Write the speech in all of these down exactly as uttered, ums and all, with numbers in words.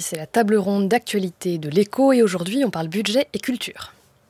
c'est la table ronde d'actualité de l'Écho et aujourd'hui on parle budget et culture.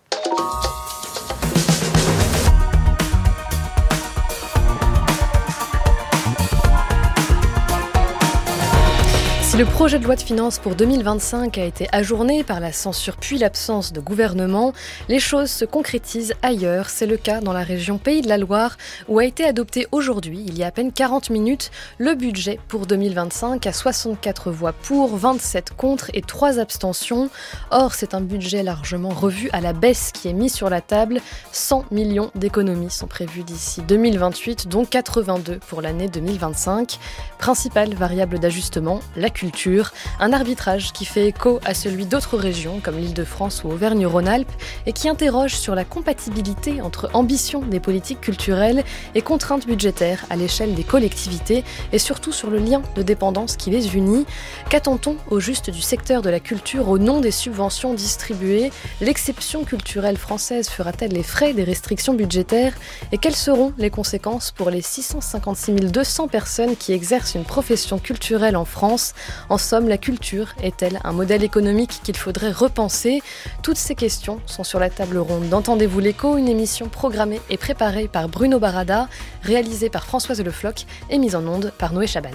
Si le projet de loi de finances pour deux mille vingt-cinq a été ajourné par la censure puis l'absence de gouvernement, les choses se concrétisent ailleurs. C'est le cas dans la région Pays de la Loire où a été adopté aujourd'hui, il y a à peine quarante minutes, le budget pour deux mille vingt-cinq à soixante-quatre voix pour, vingt-sept contre et trois abstentions. Or, c'est un budget largement revu à la baisse qui est mis sur la table. cent millions d'économies sont prévues d'ici deux mille vingt-huit, dont quatre-vingt-deux pour l'année deux mille vingt-cinq. Principale variable d'ajustement, la culture. Un arbitrage qui fait écho à celui d'autres régions comme l'Île-de-France ou Auvergne-Rhône-Alpes et qui interroge sur la compatibilité entre ambition des politiques culturelles et contraintes budgétaires à l'échelle des collectivités et surtout sur le lien de dépendance qui les unit. Qu'attend-on au juste du secteur de la culture au nom des subventions distribuées ? L'exception culturelle française fera-t-elle les frais des restrictions budgétaires ? Et quelles seront les conséquences pour les six cent cinquante-six mille deux cents personnes qui exercent une profession culturelle en France ? En somme, la culture est-elle un modèle économique qu'il faudrait repenser ? Toutes ces questions sont sur la table ronde d'Entendez-vous l'écho, une émission programmée et préparée par Bruno Barada, réalisée par Françoise Le Floch et mise en onde par Noé Chaban.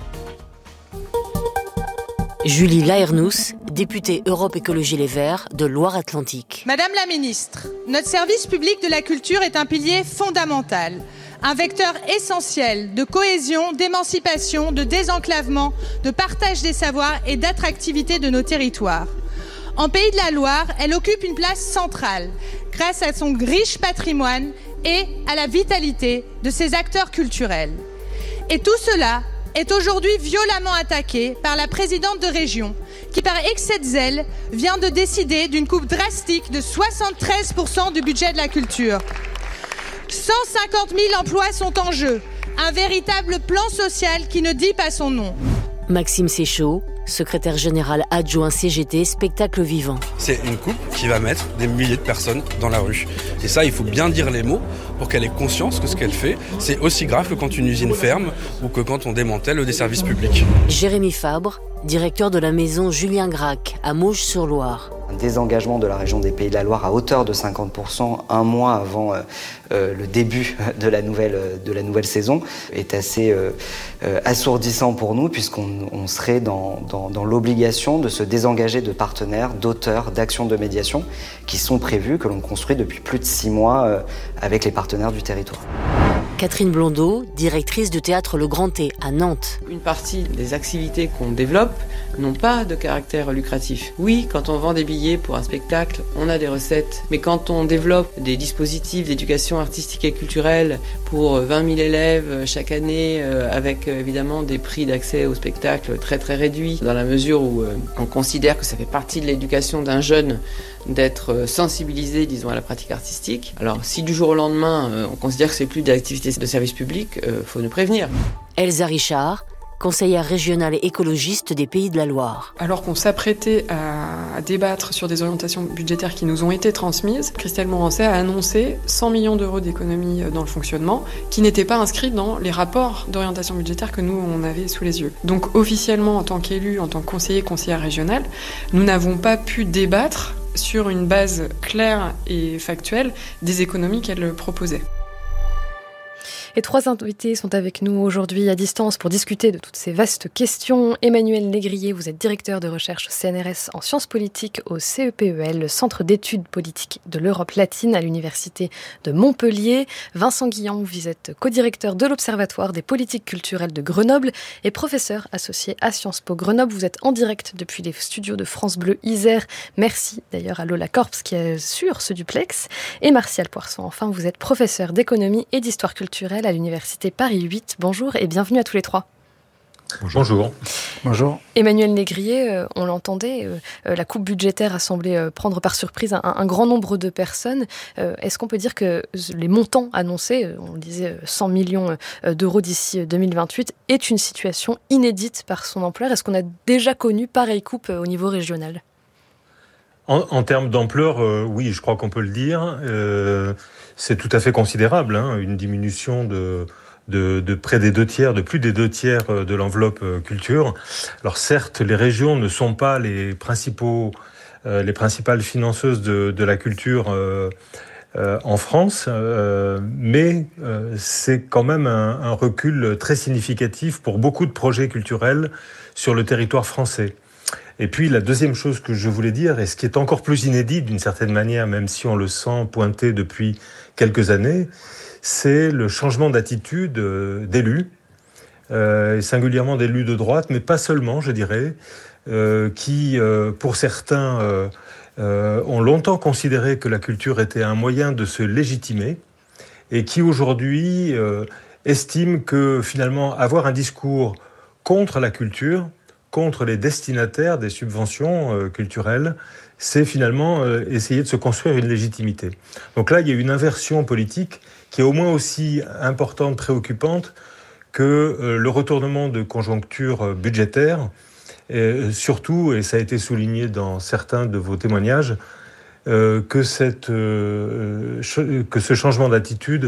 Julie Laernous, députée Europe Écologie Les Verts de Loire-Atlantique. Madame la ministre, notre service public de la culture est un pilier fondamental. Un vecteur essentiel de cohésion, d'émancipation, de désenclavement, de partage des savoirs et d'attractivité de nos territoires. En Pays de la Loire, elle occupe une place centrale grâce à son riche patrimoine et à la vitalité de ses acteurs culturels. Et tout cela est aujourd'hui violemment attaqué par la présidente de région qui, par excès de zèle, vient de décider d'une coupe drastique de soixante-treize pour cent du budget de la culture. cent cinquante mille emplois sont en jeu. Un véritable plan social qui ne dit pas son nom. Maxime Séchaud, secrétaire général adjoint C G T Spectacle Vivant. C'est une coupe qui va mettre des milliers de personnes dans la rue. Et ça, il faut bien dire les mots pour qu'elle ait conscience que ce qu'elle fait, c'est aussi grave que quand une usine ferme ou que quand on démantèle des services publics. Jérémy Fabre, directeur de la maison Julien Gracq à Mauges-sur-Loire. Un désengagement de la région des Pays de la Loire à hauteur de cinquante pour cent un mois avant euh, euh, le début de la nouvelle, de la nouvelle saison est assez euh, euh, assourdissant pour nous puisqu'on on serait dans, dans, dans l'obligation de se désengager de partenaires, d'auteurs, d'actions de médiation qui sont prévues, que l'on construit depuis plus de six mois euh, avec les partenaires du territoire. Catherine Blondeau, directrice du théâtre Le Grand T à Nantes. Une partie des activités qu'on développe n'ont pas de caractère lucratif. Oui, quand on vend des billets pour un spectacle, on a des recettes. Mais quand on développe des dispositifs d'éducation artistique et culturelle pour vingt mille élèves chaque année, euh, avec euh, évidemment des prix d'accès au spectacle très très réduits, dans la mesure où euh, on considère que ça fait partie de l'éducation d'un jeune d'être sensibilisé, disons, à la pratique artistique. Alors, si du jour au lendemain, euh, on considère que c'est plus d'activité de service public, euh, faut nous prévenir. Elsa Richard, conseillère régionale et écologiste des Pays de la Loire. Alors qu'on s'apprêtait à débattre sur des orientations budgétaires qui nous ont été transmises, Christelle Morancet a annoncé cent millions d'euros d'économies dans le fonctionnement qui n'étaient pas inscrits dans les rapports d'orientation budgétaire que nous, on avait sous les yeux. Donc officiellement, en tant qu'élu, en tant que conseiller, conseillère régionale, nous n'avons pas pu débattre sur une base claire et factuelle des économies qu'elle proposait. Et trois invités sont avec nous aujourd'hui à distance pour discuter de toutes ces vastes questions. Emmanuel Négrier, vous êtes directeur de recherche au C N R S en sciences politiques au C E P E L, le Centre d'études politiques de l'Europe latine à l'Université de Montpellier. Vincent Guillan, vous êtes co-directeur de l'Observatoire des politiques culturelles de Grenoble et professeur associé à Sciences Po Grenoble. Vous êtes en direct depuis les studios de France Bleu Isère. Merci d'ailleurs à Lola Corps qui assure ce duplex. Et Martial Poisson, enfin, vous êtes professeur d'économie et d'histoire culturelle à l'Université Paris huit. Bonjour et bienvenue à tous les trois. Bonjour. Bonjour. Emmanuel Négrier, euh, on l'entendait, euh, la coupe budgétaire a semblé euh, prendre par surprise un, un grand nombre de personnes. Euh, est-ce qu'on peut dire que les montants annoncés, on le disait cent millions d'euros d'ici deux mille vingt-huit, est une situation inédite par son ampleur ? Est-ce qu'on a déjà connu pareille coupe au niveau régional ? En, en termes d'ampleur, euh, oui, je crois qu'on peut le dire. Euh, c'est tout à fait considérable, hein, une diminution de, de, de près des deux tiers, de plus des deux tiers de l'enveloppe culture. Alors certes, les régions ne sont pas les principaux, euh, les principales financeuses de, de la culture euh, euh, en France, euh, mais euh, c'est quand même un, un recul très significatif pour beaucoup de projets culturels sur le territoire français. Et puis la deuxième chose que je voulais dire, et ce qui est encore plus inédit d'une certaine manière, même si on le sent pointer depuis quelques années, c'est le changement d'attitude d'élus, euh, et singulièrement d'élus de droite, mais pas seulement, je dirais, euh, qui, euh, pour certains, euh, euh, ont longtemps considéré que la culture était un moyen de se légitimer, et qui aujourd'hui euh, estiment que finalement avoir un discours contre la culture, contre les destinataires des subventions euh, culturelles, c'est finalement euh, essayer de se construire une légitimité. Donc là, il y a une inversion politique qui est au moins aussi importante, préoccupante, que euh, le retournement de conjoncture euh, budgétaire, et surtout, et ça a été souligné dans certains de vos témoignages, euh, que, cette, euh, ch- que ce changement d'attitude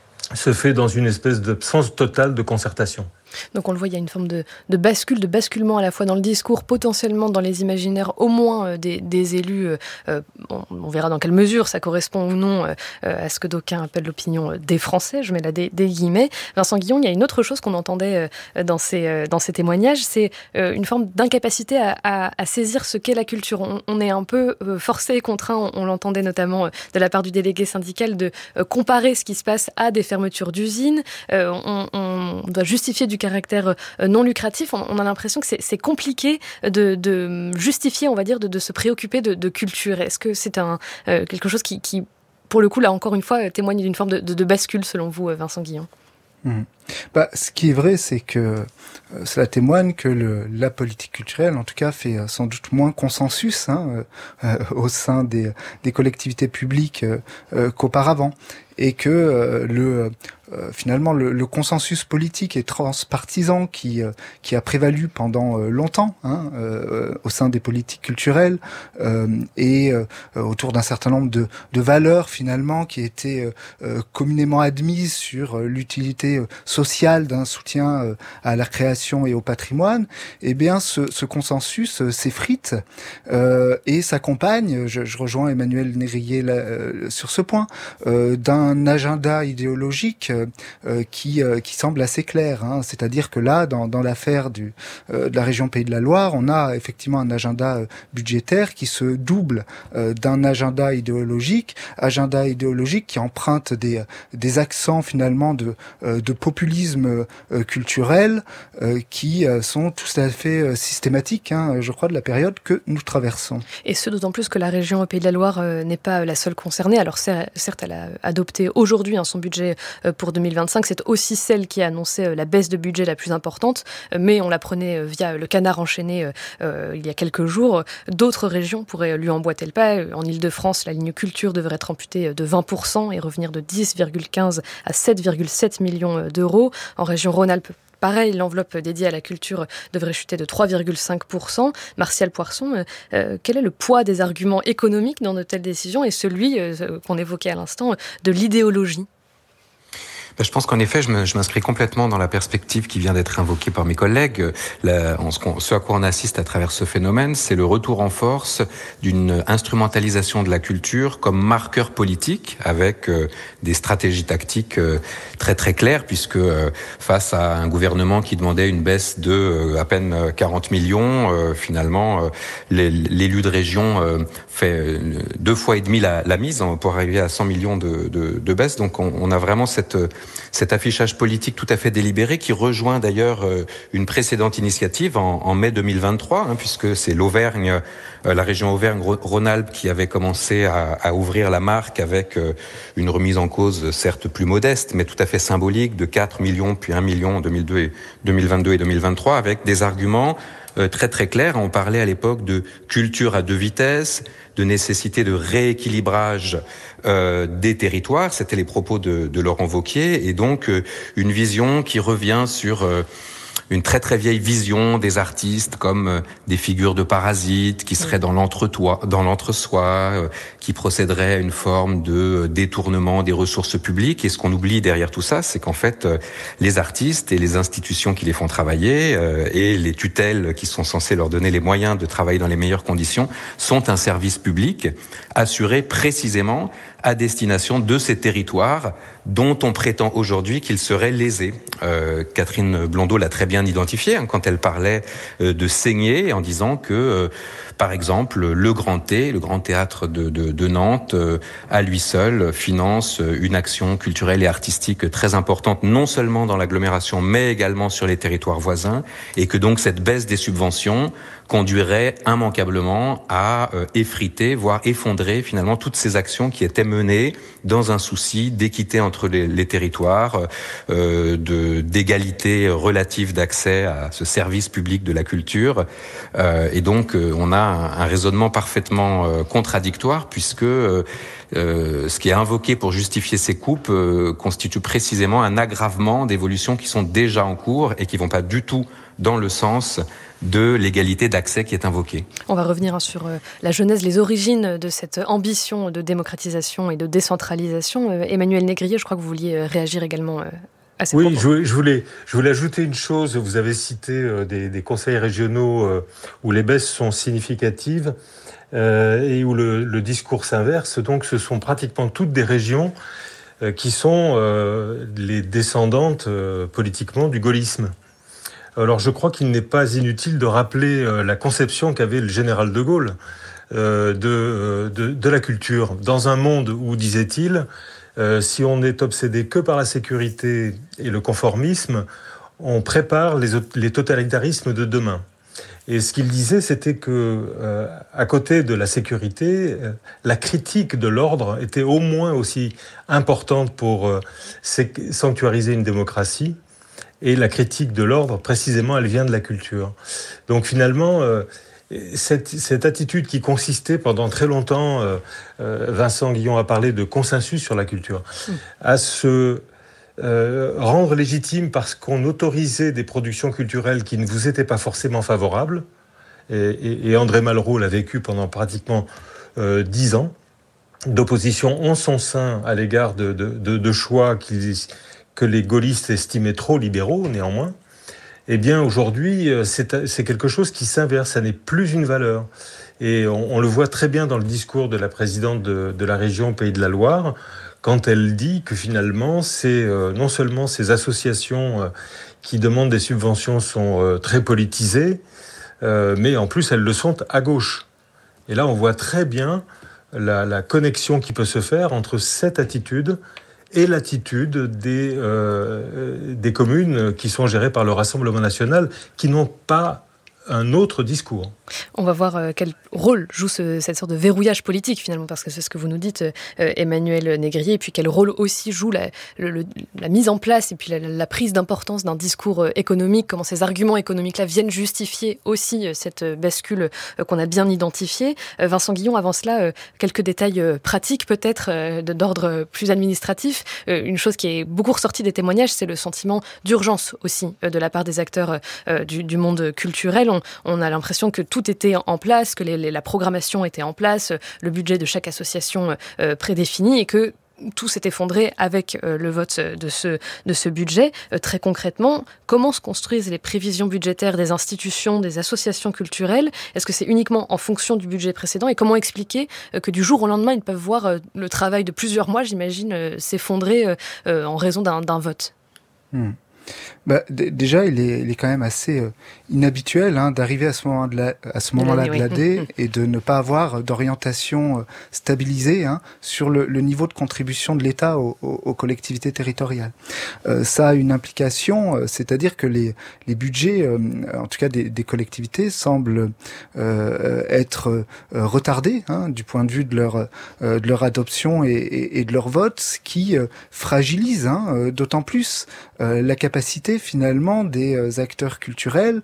se fait dans une espèce d'absence totale de concertation. Donc on le voit, il y a une forme de, de bascule, de basculement à la fois dans le discours, potentiellement dans les imaginaires au moins euh, des, des élus. Euh, on, on verra dans quelle mesure ça correspond ou non euh, à ce que d'aucuns appellent l'opinion des Français, je mets là des, des guillemets. Vincent Guillon, il y a une autre chose qu'on entendait euh, dans, ces, euh, dans ces témoignages, c'est euh, une forme d'incapacité à, à, à saisir ce qu'est la culture. On, on est un peu euh, forcé et contraint, on, on l'entendait notamment euh, de la part du délégué syndical, de euh, comparer ce qui se passe à des fermetures d'usines. Euh, on, on doit justifier du caractère non lucratif. On a l'impression que c'est, c'est compliqué de, de justifier, on va dire, de, de se préoccuper de, de culture. Est-ce que c'est un, euh, quelque chose qui, qui, pour le coup, là encore une fois, témoigne d'une forme de, de, de bascule, selon vous, Vincent Guillon ? Mmh. Bah, ce qui est vrai, c'est que euh, cela témoigne que le, la politique culturelle, en tout cas, fait euh, sans doute moins consensus hein, euh, euh, au sein des, des collectivités publiques euh, euh, qu'auparavant, et que euh, le euh, finalement le, le consensus politique et transpartisan qui euh, qui a prévalu pendant euh, longtemps hein, euh, au sein des politiques culturelles euh, et euh, autour d'un certain nombre de, de valeurs finalement qui étaient euh, communément admises sur euh, l'utilité euh, sociale d'un soutien euh, à la création et au patrimoine, eh bien ce, ce consensus euh, s'effrite euh, et s'accompagne, je, je rejoins Emmanuel Négrier là, euh, sur ce point, euh, d'un agenda idéologique euh, qui euh, qui semble assez clair, hein. C'est-à-dire que là, dans dans l'affaire du euh, de la région Pays de la Loire, on a effectivement un agenda euh, budgétaire qui se double euh, d'un agenda idéologique, agenda idéologique qui emprunte des des accents finalement de euh, de populisme euh, culturel euh, qui euh, sont tout à fait euh, systématiques, hein, je crois, de la période que nous traversons. Et ce d'autant plus que la région Pays de la Loire euh, n'est pas la seule concernée. Alors certes, elle a adopté aujourd'hui hein, son budget euh, pour deux mille vingt-cinq. C'est aussi celle qui a annoncé euh, la baisse de budget la plus importante, euh, mais on l'apprenait euh, via le Canard enchaîné euh, euh, il y a quelques jours. D'autres régions pourraient lui emboîter le pas. En Île-de-France, la ligne culture devrait être amputée de vingt pour cent et revenir de dix virgule quinze à sept virgule sept millions d'euros. En région Rhône-Alpes, pareil, l'enveloppe dédiée à la culture devrait chuter de trois virgule cinq pour cent. Martial Poirson, euh, quel est le poids des arguments économiques dans de telles décisions et celui euh, qu'on évoquait à l'instant de l'idéologie ? Je pense qu'en effet, je m'inscris complètement dans la perspective qui vient d'être invoquée par mes collègues. La, ce à quoi on assiste à travers ce phénomène, c'est le retour en force d'une instrumentalisation de la culture comme marqueur politique, avec euh, des stratégies tactiques euh, très très claires, puisque euh, face à un gouvernement qui demandait une baisse de euh, à peine quarante millions, euh, finalement, euh, l'élu de région euh, fait deux fois et demi la, la mise pour arriver à cent millions de, de, de baisse. Donc on, on a vraiment cette cet affichage politique tout à fait délibéré qui rejoint d'ailleurs une précédente initiative en, en mai deux mille vingt-trois, hein, puisque c'est l'Auvergne, euh, la région Auvergne-Rhône-Alpes qui avait commencé à, à ouvrir la marque avec euh, une remise en cause certes plus modeste, mais tout à fait symbolique de quatre millions puis un million en deux mille deux et, deux mille vingt-deux et deux mille vingt-trois, avec des arguments euh, très très clairs. On parlait à l'époque de culture à deux vitesses, de nécessité de rééquilibrage euh, des territoires, c'était les propos de, de Laurent Wauquiez, et donc euh, une vision qui revient sur euh, une très très vieille vision des artistes comme euh, des figures de parasites qui seraient dans l'entre-toi, dans l'entre-soi, euh, qui procéderaient à une forme de euh, détournement des ressources publiques. Et ce qu'on oublie derrière tout ça, c'est qu'en fait, euh, les artistes et les institutions qui les font travailler euh, et les tutelles qui sont censées leur donner les moyens de travailler dans les meilleures conditions sont un service public assuré précisément à destination de ces territoires dont on prétend aujourd'hui qu'ils seraient lésés. Euh, Catherine Blondeau l'a très bien identifié hein, quand elle parlait euh, de saigner en disant que, euh, par exemple, le Grand T, le Grand Théâtre de, de, de Nantes, euh, à lui seul, finance une action culturelle et artistique très importante, non seulement dans l'agglomération, mais également sur les territoires voisins, et que donc cette baisse des subventions conduirait immanquablement à euh, effriter, voire effondrer finalement toutes ces actions qui étaient menées dans un souci d'équité entre les, les territoires, euh, de d'égalité relative d'accès à ce service public de la culture. Euh, et donc, euh, on a un, un raisonnement parfaitement euh, contradictoire puisque euh, euh, ce qui est invoqué pour justifier ces coupes euh, constitue précisément un aggravement d'évolutions qui sont déjà en cours et qui vont pas du tout dans le sens de l'égalité d'accès qui est invoquée. On va revenir hein, sur euh, la genèse, les origines de cette ambition de démocratisation et de décentralisation. Euh, Emmanuel Négrier, je crois que vous vouliez euh, réagir également euh, à ces oui, propos. Oui, je voulais, je voulais ajouter une chose. Vous avez cité euh, des, des conseils régionaux euh, où les baisses sont significatives euh, et où le, le discours s'inverse. Donc, ce sont pratiquement toutes des régions euh, qui sont euh, les descendantes euh, politiquement du gaullisme. Alors je crois qu'il n'est pas inutile de rappeler euh, la conception qu'avait le général de Gaulle euh, de, de, de la culture. Dans un monde où, disait-il, euh, si on n'est obsédé que par la sécurité et le conformisme, on prépare les, les totalitarismes de demain. Et ce qu'il disait, c'était que, euh, à côté de la sécurité, euh, la critique de l'ordre était au moins aussi importante pour euh, sanctuariser une démocratie. Et la critique de l'ordre, précisément, elle vient de la culture. Donc finalement, euh, cette, cette attitude qui consistait pendant très longtemps, euh, euh, Vincent Guillon a parlé de consensus sur la culture, mmh. à se euh, rendre légitime parce qu'on autorisait des productions culturelles qui ne vous étaient pas forcément favorables. Et, et, et André Malraux l'a vécu pendant pratiquement euh, dix ans, d'opposition en son sein à l'égard de, de, de, de choix qu'ils... que les gaullistes estimaient trop libéraux, néanmoins, eh bien, aujourd'hui, c'est, c'est quelque chose qui s'inverse, ça n'est plus une valeur. Et on, on le voit très bien dans le discours de la présidente de, de la région Pays de la Loire, quand elle dit que finalement, c'est euh, non seulement ces associations euh, qui demandent des subventions sont euh, très politisées, euh, mais en plus, elles le sont à gauche. Et là, on voit très bien la, la connexion qui peut se faire entre cette attitude et l'attitude des, euh, des communes qui sont gérées par le Rassemblement national, qui n'ont pas un autre discours. On va voir euh, quel rôle joue ce, cette sorte de verrouillage politique finalement, parce que c'est ce que vous nous dites, euh, Emmanuel Négrier, et puis quel rôle aussi joue la, le, le, la mise en place et puis la, la prise d'importance d'un discours euh, économique, comment ces arguments économiques-là viennent justifier aussi euh, cette bascule euh, qu'on a bien identifiée. Euh, Vincent Guillon, avant cela, euh, quelques détails euh, pratiques peut-être euh, d'ordre plus administratif. Euh, une chose qui est beaucoup ressortie des témoignages, c'est le sentiment d'urgence aussi euh, de la part des acteurs euh, du, du monde culturel. On, on a l'impression que tout était en place, que les, les, la programmation était en place, le budget de chaque association euh, prédéfini, et que tout s'est effondré avec euh, le vote de ce, de ce budget. Euh, très concrètement, comment se construisent les prévisions budgétaires des institutions, des associations culturelles ? Est-ce que c'est uniquement en fonction du budget précédent ? Et comment expliquer euh, que du jour au lendemain, ils peuvent voir euh, le travail de plusieurs mois, j'imagine, euh, s'effondrer euh, euh, en raison d'un, d'un vote ? Hmm. Bah, d- déjà, il est, il est quand même assez euh, inhabituel hein, d'arriver à ce moment de la, à ce moment-là de l'A D et de ne pas avoir d'orientation euh, stabilisée hein, sur le, le niveau de contribution de l'État aux, aux, aux collectivités territoriales. Euh, ça a une implication, euh, c'est-à-dire que les, les budgets, euh, en tout cas des, des collectivités, semblent euh, être euh, retardés hein, du point de vue de leur, euh, de leur adoption et, et, et de leur vote, ce qui euh, fragilise hein, euh, d'autant plus euh, la capacité capacité finalement des acteurs culturels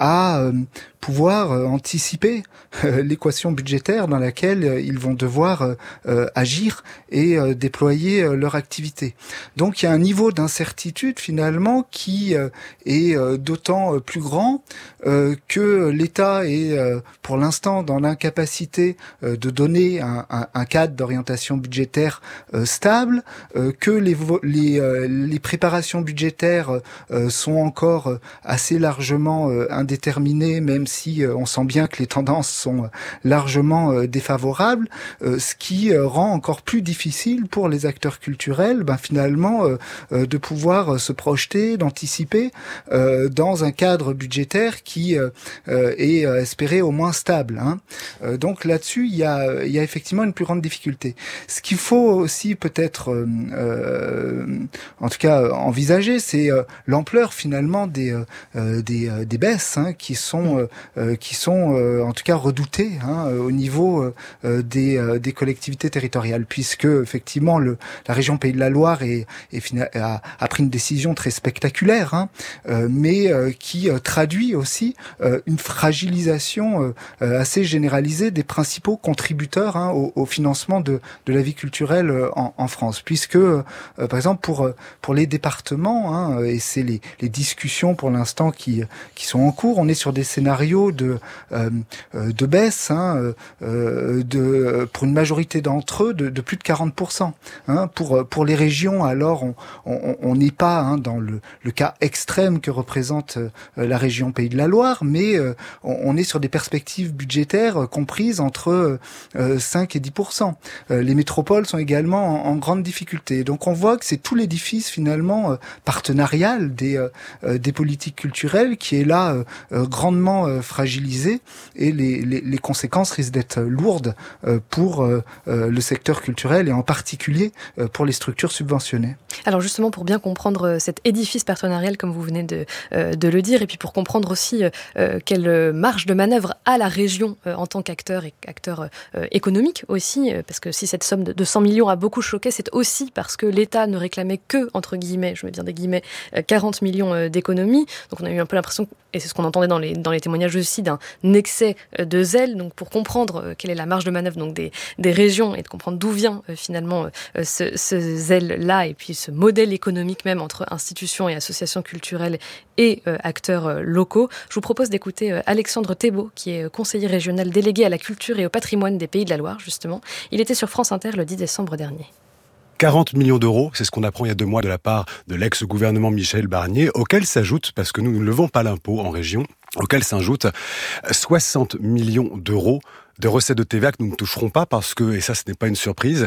à euh, pouvoir euh, anticiper euh, l'équation budgétaire dans laquelle euh, ils vont devoir euh, euh, agir et euh, déployer euh, leur activité. Donc il y a un niveau d'incertitude finalement qui euh, est euh, d'autant euh, plus grand euh, que l'État est euh, pour l'instant dans l'incapacité euh, de donner un, un, un cadre d'orientation budgétaire euh, stable, euh, que les, les, euh, les préparations budgétaires euh, sont encore euh, assez largement euh, indéterminées, même si euh, on sent bien que les tendances sont euh, largement euh, défavorables, euh, ce qui euh, rend encore plus difficile pour les acteurs culturels, ben, finalement, euh, euh, de pouvoir euh, se projeter, d'anticiper euh, dans un cadre budgétaire qui euh, euh, est euh, espéré au moins stable. Hein. Euh, donc là-dessus, il y a, il y a effectivement une plus grande difficulté. Ce qu'il faut aussi peut-être, euh, euh, en tout cas, envisager, c'est euh, l'ampleur finalement des euh, des, euh, des baisses hein, qui sont euh, qui sont euh, en tout cas redoutées hein, au niveau euh, des euh, des collectivités territoriales, puisque effectivement le la région Pays de la Loire est, est a, a pris une décision très spectaculaire, hein, euh, mais euh, qui euh, traduit aussi euh, une fragilisation euh, assez généralisée des principaux contributeurs hein, au, au financement de de la vie culturelle en, en France, puisque euh, par exemple pour pour les départements hein, et c'est les les discussions pour l'instant qui qui sont en cours, on est sur des scénarios de euh, de baisse hein, euh, de pour une majorité d'entre eux de, de plus de quarante pour cent hein, pour pour les régions. Alors on on on n'est pas hein, dans le le cas extrême que représente euh, la région Pays de la Loire, mais euh, on, on est sur des perspectives budgétaires euh, comprises entre euh, cinq et dix pour cent. Euh, les métropoles sont également en, en grande difficulté. Donc on voit que c'est tout l'édifice finalement euh, partenarial des euh, des politiques culturelles qui est là euh, euh, grandement euh, fragilisé, et les, les les conséquences risquent d'être lourdes euh, pour euh, euh, le secteur culturel et en particulier euh, pour les structures subventionnées. Alors justement, pour bien comprendre cet édifice partenarial comme vous venez de euh, de le dire, et puis pour comprendre aussi euh, quelle marge de manœuvre a la région euh, en tant qu'acteur et acteur euh, économique aussi, euh, parce que si cette somme de, de cent millions a beaucoup choqué, c'est aussi parce que l'État ne réclamait que, entre guillemets, je mets bien des guillemets, euh, quarante millions euh, d'économies. Donc on a eu un peu l'impression, et c'est ce qu'on entendait dans les dans les témoignages aussi, d'un excès euh, de zèle. Donc pour comprendre euh, quelle est la marge de manœuvre donc des des régions et de comprendre d'où vient euh, finalement euh, ce, ce zèle-là, et puis ce modèle économique même entre institutions et associations culturelles et euh, acteurs euh, locaux, je vous propose d'écouter euh, Alexandre Thébault, qui est conseiller régional délégué à la culture et au patrimoine des Pays de la Loire, justement. Il était sur France Inter le dix décembre dernier. quarante millions d'euros, c'est ce qu'on apprend il y a deux mois de la part de l'ex-gouvernement Michel Barnier, auquel s'ajoute, parce que nous ne levons pas l'impôt en région, auquel s'ajoutent soixante millions d'euros de recettes de T V A que nous ne toucherons pas parce que, et ça ce n'est pas une surprise,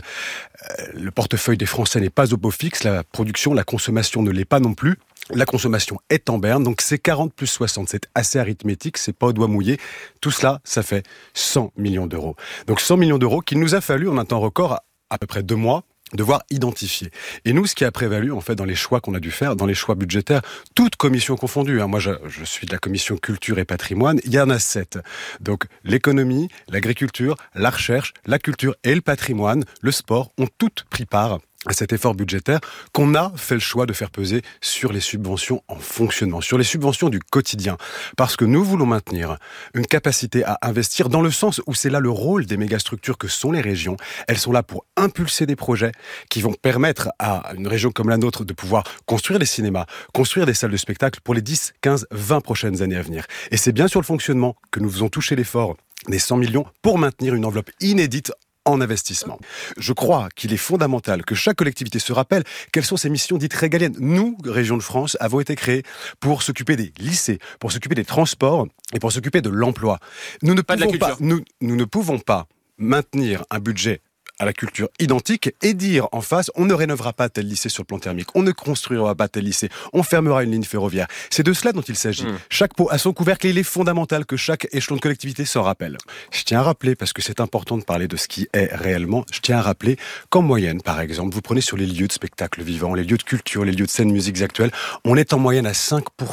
le portefeuille des Français n'est pas au beau fixe, la production, la consommation ne l'est pas non plus. La consommation est en berne, donc c'est quarante plus soixante, c'est assez arithmétique, c'est pas au doigt mouillé. Tout cela, ça fait cent millions d'euros. Donc cent millions d'euros qu'il nous a fallu en un temps record, à, à peu près deux mois, devoir identifier. Et nous, ce qui a prévalu, en fait, dans les choix qu'on a dû faire, dans les choix budgétaires, toutes commissions confondues, hein. Moi, je, je suis de la commission culture et patrimoine, il y en a sept. Donc, l'économie, l'agriculture, la recherche, la culture et le patrimoine, le sport, ont toutes pris part à cet effort budgétaire qu'on a fait le choix de faire peser sur les subventions en fonctionnement, sur les subventions du quotidien. Parce que nous voulons maintenir une capacité à investir dans le sens où c'est là le rôle des mégastructures que sont les régions. Elles sont là pour impulser des projets qui vont permettre à une région comme la nôtre de pouvoir construire des cinémas, construire des salles de spectacle pour les dix, quinze, vingt prochaines années à venir. Et c'est bien sur le fonctionnement que nous faisons toucher l'effort des cent millions pour maintenir une enveloppe inédite en investissement. Je crois qu'il est fondamental que chaque collectivité se rappelle quelles sont ses missions dites régaliennes. Nous, Région de France, avons été créés pour s'occuper des lycées, pour s'occuper des transports et pour s'occuper de l'emploi. Nous ne pas pouvons pas, nous, nous ne pouvons pas maintenir un budget à la culture identique et dire en face, on ne rénovera pas tel lycée sur le plan thermique, on ne construira pas tel lycée, on fermera une ligne ferroviaire. C'est de cela dont il s'agit. Mmh. Chaque pot a son couvercle et il est fondamental que chaque échelon de collectivité s'en rappelle. Je tiens à rappeler, parce que c'est important de parler de ce qui est réellement, je tiens à rappeler qu'en moyenne, par exemple, vous prenez sur les lieux de spectacle vivant, les lieux de culture, les lieux de scène musiques actuelles, on est en moyenne à cinq pour cent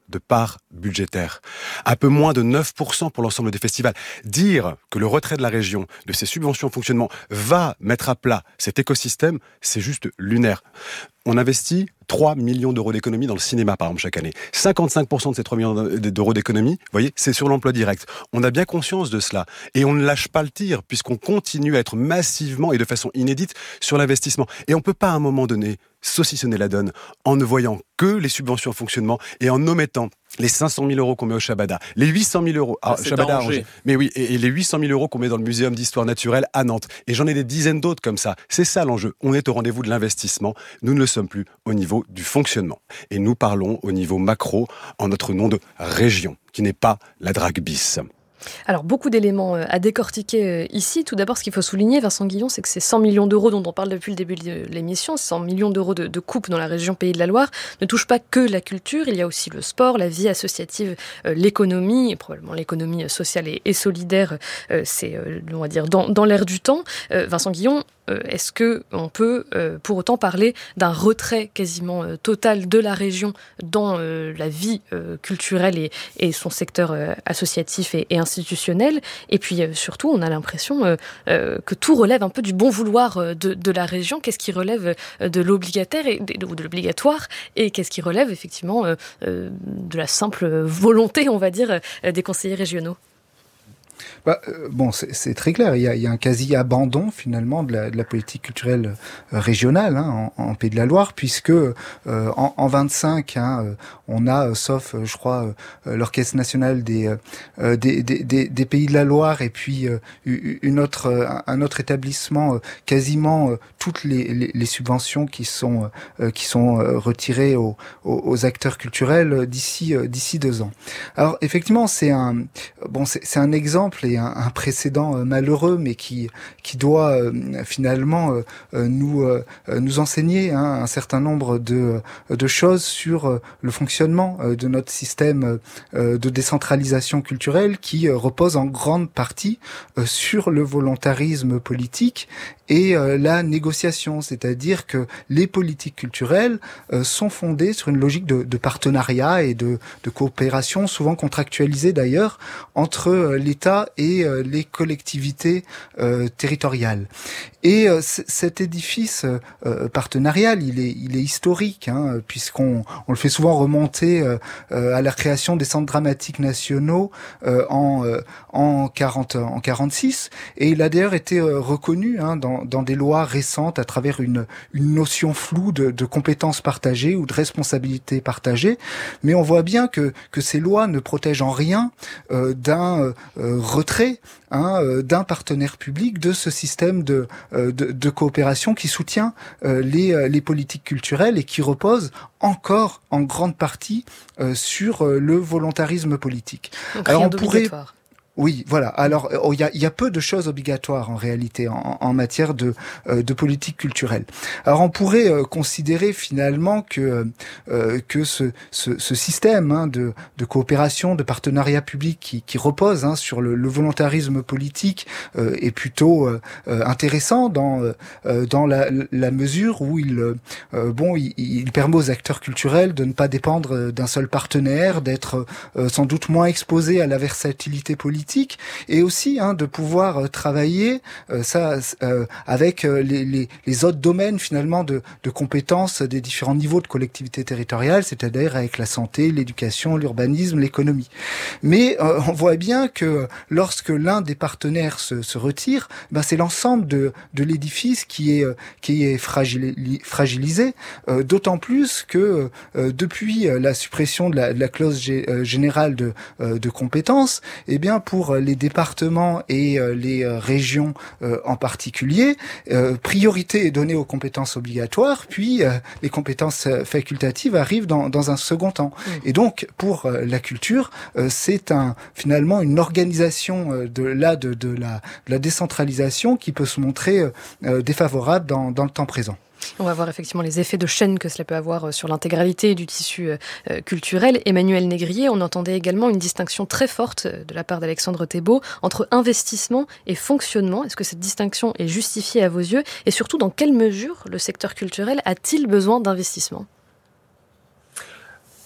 de part budgétaire. Un peu moins de neuf pour cent pour l'ensemble des festivals. Dire que le retrait de la région, de ses subventions en fonctionnement, va mettre à plat cet écosystème, c'est juste lunaire. On investit trois millions d'euros d'économie dans le cinéma, par exemple, chaque année. cinquante-cinq pour cent de ces trois millions d'euros d'économie, vous voyez, c'est sur l'emploi direct. On a bien conscience de cela. Et on ne lâche pas le tir, puisqu'on continue à être massivement et de façon inédite sur l'investissement. Et on ne peut pas, à un moment donné, saucissonner la donne en ne voyant que les subventions en fonctionnement et en omettant les cinq cent mille euros qu'on met au Shabada, les huit cent mille euros à Shabada à Angers, mais oui, et, et les huit cent mille euros qu'on met dans le Muséum d'histoire naturelle à Nantes. Et j'en ai des dizaines d'autres comme ça. C'est ça l'enjeu. On est au rendez-vous de l'investissement. Nous ne le sommes plus au niveau du fonctionnement. Et nous parlons au niveau macro en notre nom de région, qui n'est pas la drague bis. Alors, beaucoup d'éléments à décortiquer ici. Tout d'abord, ce qu'il faut souligner, Vincent Guillon, c'est que ces cent millions d'euros dont on parle depuis le début de l'émission, cent millions d'euros de, de coupes dans la région Pays de la Loire, ne touchent pas que la culture. Il y a aussi le sport, la vie associative, euh, l'économie, et probablement l'économie sociale et, et solidaire. Euh, c'est, euh, on va dire, dans, dans l'air du temps. Euh, Vincent Guillon, euh, est-ce qu'on peut euh, pour autant parler d'un retrait quasiment euh, total de la région dans euh, la vie euh, culturelle et, et son secteur euh, associatif et, et institutionnel. Et puis euh, surtout, on a l'impression euh, euh, que tout relève un peu du bon vouloir euh, de, de la région. Qu'est-ce qui relève euh, de l'obligataire et de, de l'obligatoire, et qu'est-ce qui relève effectivement euh, euh, de la simple volonté, on va dire, euh, des conseillers régionaux? Bah, euh, bon, c'est, c'est très clair. Il y a, il y a un quasi-abandon finalement de la, de la politique culturelle euh, régionale hein, en, en Pays de la Loire, puisque euh, en, en vingt-cinq, hein, euh, on a, euh, sauf, euh, je crois, euh, l'Orchestre national des, euh, des, des, des, des Pays de la Loire, et puis euh, une autre, euh, un autre établissement, euh, quasiment euh, toutes les, les, les subventions qui sont euh, qui sont euh, retirées aux, aux, aux acteurs culturels euh, d'ici euh, d'ici deux ans. Alors effectivement, c'est un bon, c'est, c'est un exemple et un, un précédent euh, malheureux, mais qui qui doit euh, finalement euh, nous euh, nous enseigner hein, un certain nombre de de choses sur euh, le fonctionnement euh, de notre système euh, de décentralisation culturelle, qui euh, repose en grande partie euh, sur le volontarisme politique et euh, la négociation, c'est-à-dire que les politiques culturelles euh, sont fondées sur une logique de, de partenariat et de, de coopération, souvent contractualisée d'ailleurs, entre euh, l'État et euh, les collectivités euh, territoriales. Et euh, c- cet édifice euh, partenarial, il est, il est historique, hein, puisqu'on on le fait souvent remonter euh, euh, à la création des centres dramatiques nationaux euh, en euh, en quarante en quarante-six, et il a d'ailleurs été euh, reconnu hein, dans dans des lois récentes à travers une une notion floue de, de compétences partagées ou de responsabilités partagées. Mais on voit bien que que ces lois ne protègent en rien euh, d'un euh, retrait hein, euh, d'un partenaire public de ce système de euh, de, de coopération qui soutient euh, les euh, les politiques culturelles et qui repose encore en grande partie euh, sur euh, le volontarisme politique. Donc, alors on pourrait Oui, voilà. Alors, il y a, y a peu de choses obligatoires en réalité en, en matière de, euh, de politique culturelle. Alors, on pourrait euh, considérer finalement que euh, que ce, ce, ce système hein, de, de coopération, de partenariat public qui, qui repose hein, sur le, le volontarisme politique euh, est plutôt euh, intéressant dans euh, dans la, la mesure où il euh, bon il, il permet aux acteurs culturels de ne pas dépendre d'un seul partenaire, d'être euh, sans doute moins exposés à la versatilité politique. Et aussi hein, de pouvoir euh, travailler euh, ça euh, avec euh, les, les, les autres domaines finalement de, de compétences des différents niveaux de collectivité territoriale, c'est-à-dire avec la santé, l'éducation, l'urbanisme, l'économie. Mais euh, on voit bien que lorsque l'un des partenaires se, se retire, ben c'est l'ensemble de, de l'édifice qui est qui est fragili- fragilisé. Euh, d'autant plus que euh, depuis la suppression de la, de la clause gé, euh, générale de, euh, de compétences, eh bien pour les départements et les régions euh, en particulier, euh, priorité est donnée aux compétences obligatoires, puis euh, les compétences facultatives arrivent dans, dans un second temps. Mmh. Et donc, pour euh, la culture, euh, c'est un finalement une organisation euh, de là de, de la de la décentralisation qui peut se montrer euh, défavorable dans, dans le temps présent. On va voir effectivement les effets de chaîne que cela peut avoir sur l'intégralité du tissu euh, culturel. Emmanuel Négrier, on entendait également une distinction très forte de la part d'Alexandre Thébault entre investissement et fonctionnement. Est-ce que cette distinction est justifiée à vos yeux? Et surtout, dans quelle mesure le secteur culturel a-t-il besoin d'investissement?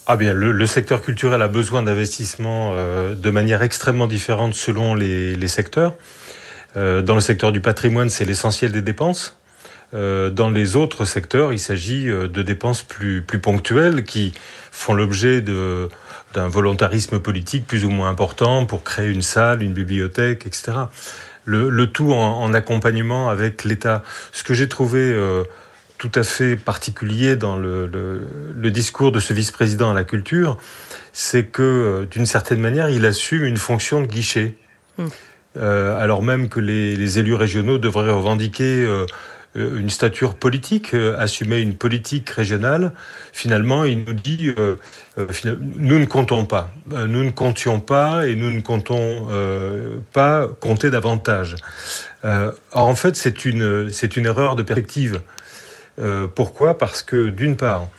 Ah bien, le, le secteur culturel a besoin d'investissements euh, de manière extrêmement différente selon les, les secteurs. Euh, dans le secteur du patrimoine, c'est l'essentiel des dépenses. Euh, dans les autres secteurs, il s'agit de dépenses plus, plus ponctuelles qui font l'objet de, d'un volontarisme politique plus ou moins important pour créer une salle, une bibliothèque, et cetera. Le, le tout en, en accompagnement avec l'État. Ce que j'ai trouvé euh, tout à fait particulier dans le, le, le discours de ce vice-président à la culture, c'est que, d'une certaine manière, il assume une fonction de guichet. Mmh. Euh, alors même que les, les élus régionaux devraient revendiquer euh, une stature politique, euh, assumer une politique régionale, finalement, il nous dit euh, euh, nous ne comptons pas. Euh, nous ne comptions pas et nous ne comptons euh, pas compter davantage. Euh, or, en fait, c'est une, c'est une erreur de perspective. Euh, pourquoi ? Parce que, d'une part,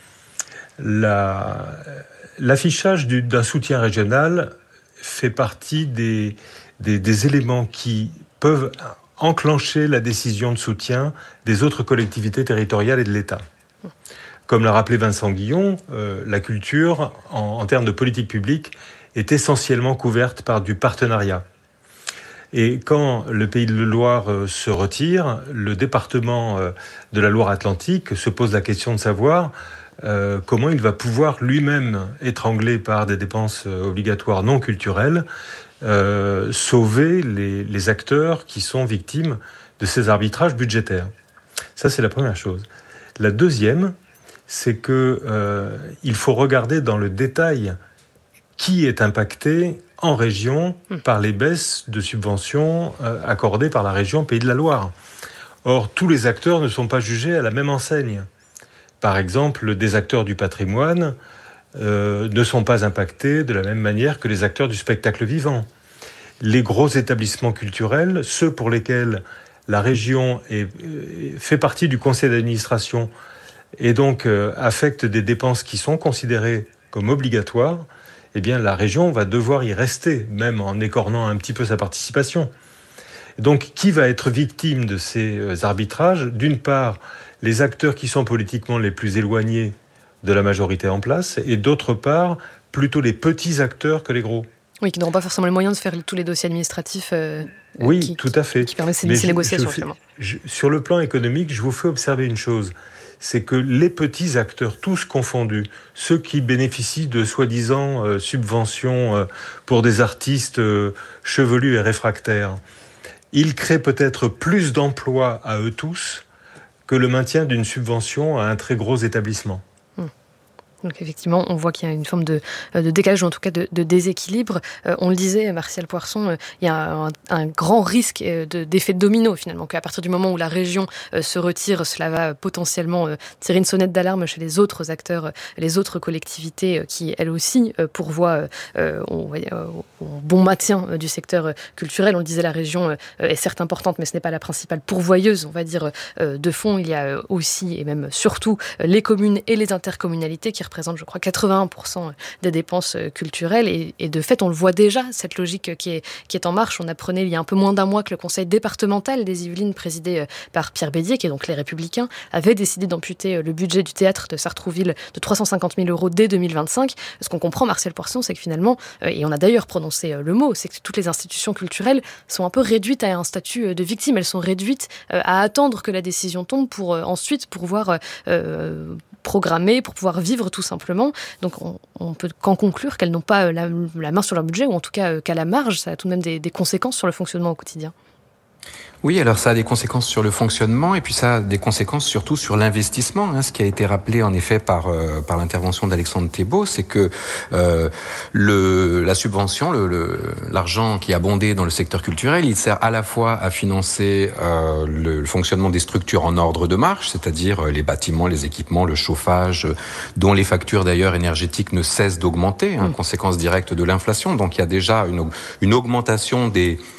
la, l'affichage du, d'un soutien régional fait partie des, des, des éléments qui peuvent enclencher la décision de soutien des autres collectivités territoriales et de l'État. Comme l'a rappelé Vincent Guillon, euh, la culture, en, en termes de politique publique, est essentiellement couverte par du partenariat. Et quand le Pays de Loire se retire, le département de la Loire-Atlantique se pose la question de savoir euh, comment il va pouvoir lui-même, étranglé par des dépenses obligatoires non culturelles, euh, sauver les, les acteurs qui sont victimes de ces arbitrages budgétaires. Ça, c'est la première chose. La deuxième, c'est que euh, il faut regarder dans le détail qui est impacté en région par les baisses de subventions euh, accordées par la région Pays de la Loire. Or, tous les acteurs ne sont pas jugés à la même enseigne. Par exemple, des acteurs du patrimoine euh, ne sont pas impactés de la même manière que les acteurs du spectacle vivant. Les gros établissements culturels, ceux pour lesquels la région est, est, fait partie du conseil d'administration et donc euh, affecte des dépenses qui sont considérées comme obligatoires, eh bien, la région va devoir y rester, même en écornant un petit peu sa participation. Donc, qui va être victime de ces arbitrages ? D'une part, les acteurs qui sont politiquement les plus éloignés de la majorité en place, et d'autre part, plutôt les petits acteurs que les gros. Oui, qui n'auront pas forcément les moyens de faire tous les dossiers administratifs euh, oui, qui, tout à fait. qui permettent ces, ces négociations. Je, je, je, sur le plan économique, je vous fais observer une chose. C'est que les petits acteurs, tous confondus, ceux qui bénéficient de soi-disant euh, subventions euh, pour des artistes euh, chevelus et réfractaires, ils créent peut-être plus d'emplois à eux tous que le maintien d'une subvention à un très gros établissement. Donc effectivement, on voit qu'il y a une forme de, de décalage, ou en tout cas de, de déséquilibre. Euh, on le disait, Martial Poirson, euh, il y a un, un grand risque de, d'effet domino finalement, qu'à partir du moment où la région euh, se retire, cela va potentiellement euh, tirer une sonnette d'alarme chez les autres acteurs, euh, les autres collectivités euh, qui, elles aussi, euh, pourvoient euh, au, euh, au bon maintien euh, du secteur culturel. On le disait, la région euh, est certes importante, mais ce n'est pas la principale pourvoyeuse, on va dire, euh, de fonds. Il y a euh, aussi, et même surtout, euh, les communes et les intercommunalités qui représente, je crois, quatre-vingt-un pour cent des dépenses culturelles. Et, et de fait, on le voit déjà, cette logique qui est, qui est en marche. On apprenait il y a un peu moins d'un mois que le conseil départemental des Yvelines, présidé par Pierre Bédier, qui est donc les Républicains, avait décidé d'amputer le budget du théâtre de Sartrouville de trois cent cinquante mille euros dès deux mille vingt-cinq. Ce qu'on comprend, Martial Poirson, c'est que finalement, et on a d'ailleurs prononcé le mot, c'est que toutes les institutions culturelles sont un peu réduites à un statut de victime. Elles sont réduites à attendre que la décision tombe pour ensuite pouvoir euh, programmer, pour pouvoir vivre tout simplement. Donc on, on peut qu'en conclure qu'elles n'ont pas la, la main sur leur budget, ou en tout cas qu'à la marge, ça a tout de même des, des conséquences sur le fonctionnement au quotidien. Oui, alors ça a des conséquences sur le fonctionnement et puis ça a des conséquences surtout sur l'investissement. Hein. Ce qui a été rappelé en effet par euh, par l'intervention d'Alexandre Thébault, c'est que euh, le la subvention, le, le l'argent qui est abondé dans le secteur culturel, il sert à la fois à financer euh, le, le fonctionnement des structures en ordre de marche, c'est-à-dire les bâtiments, les équipements, le chauffage, dont les factures d'ailleurs énergétiques ne cessent d'augmenter, hein, mmh. conséquence directe de l'inflation. Donc il y a déjà une une augmentation des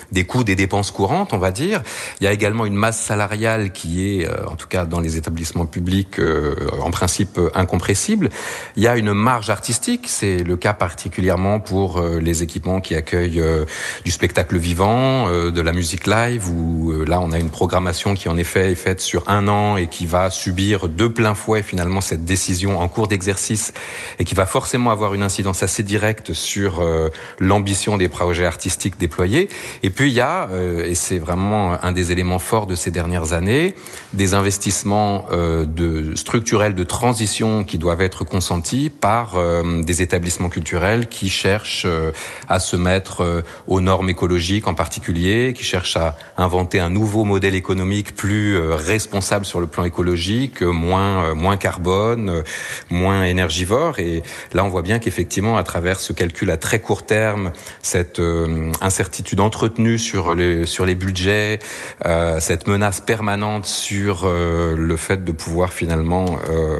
des coûts, des dépenses courantes, on va dire. Il y a également une masse salariale qui est, euh, en tout cas dans les établissements publics, euh, en principe euh, incompressible. Il y a une marge artistique, c'est le cas particulièrement pour euh, les équipements qui accueillent euh, du spectacle vivant, euh, de la musique live, où euh, là on a une programmation qui en effet est faite sur un an et qui va subir de plein fouet finalement cette décision en cours d'exercice et qui va forcément avoir une incidence assez directe sur euh, l'ambition des projets artistiques déployés. Et puis il y a, euh, et c'est vraiment un des éléments forts de ces dernières années, des investissements euh, de, structurels de transition qui doivent être consentis par euh, des établissements culturels qui cherchent euh, à se mettre euh, aux normes écologiques en particulier, qui cherchent à inventer un nouveau modèle économique plus euh, responsable sur le plan écologique, moins euh, moins carbone, euh, moins énergivore. Et là, on voit bien qu'effectivement, à travers ce calcul à très court terme, cette euh, incertitude entretenue sur les sur les budgets, euh, cette menace permanente sur euh, le fait de pouvoir finalement euh,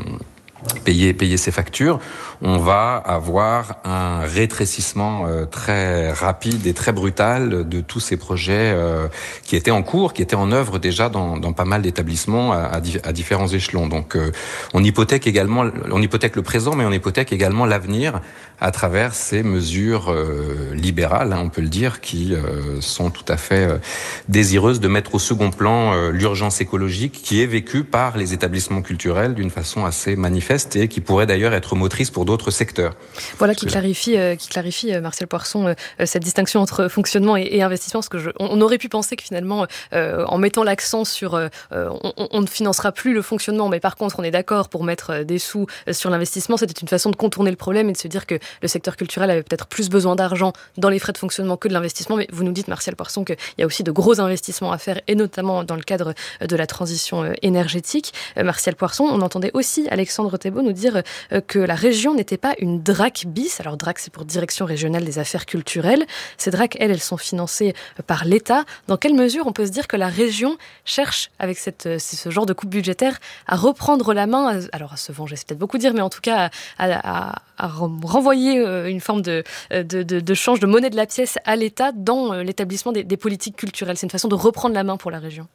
payer payer ses factures, on va avoir un rétrécissement euh, très rapide et très brutal de tous ces projets euh, qui étaient en cours, qui étaient en œuvre déjà dans, dans pas mal d'établissements à, à, à différents échelons. Donc, euh, on hypothèque également, on hypothèque le présent, mais on hypothèque également l'avenir à travers ces mesures euh, libérales, hein, on peut le dire, qui euh, sont tout à fait euh, désireuses de mettre au second plan euh, l'urgence écologique qui est vécue par les établissements culturels d'une façon assez manifeste et qui pourrait d'ailleurs être motrice pour d'autres secteurs. Voilà qui clarifie, euh, qui clarifie euh, Martial Poirson, euh, cette distinction entre fonctionnement et, et investissement, parce que je, on, on aurait pu penser que finalement, euh, en mettant l'accent sur, euh, on, on ne financera plus le fonctionnement, mais par contre, on est d'accord pour mettre des sous sur l'investissement. C'était une façon de contourner le problème et de se dire que le secteur culturel avait peut-être plus besoin d'argent dans les frais de fonctionnement que de l'investissement. Mais vous nous dites, Martial Poirson, qu'il y a aussi de gros investissements à faire, et notamment dans le cadre de la transition énergétique. Euh, Martial Poirson, on entendait aussi Alexandre Thébault nous dire euh, que la région n'était pas une D R A C bis. Alors D R A C, c'est pour Direction régionale des affaires culturelles. Ces D R A C, elles, elles sont financées par l'État. Dans quelle mesure on peut se dire que la région cherche, avec cette, ce genre de coupe budgétaire, à reprendre la main, alors à se venger, c'est peut-être beaucoup dire, mais en tout cas à, à, à renvoyer une forme de, de, de, de change de monnaie de la pièce à l'État dans l'établissement des, des politiques culturelles. C'est une façon de reprendre la main pour la région.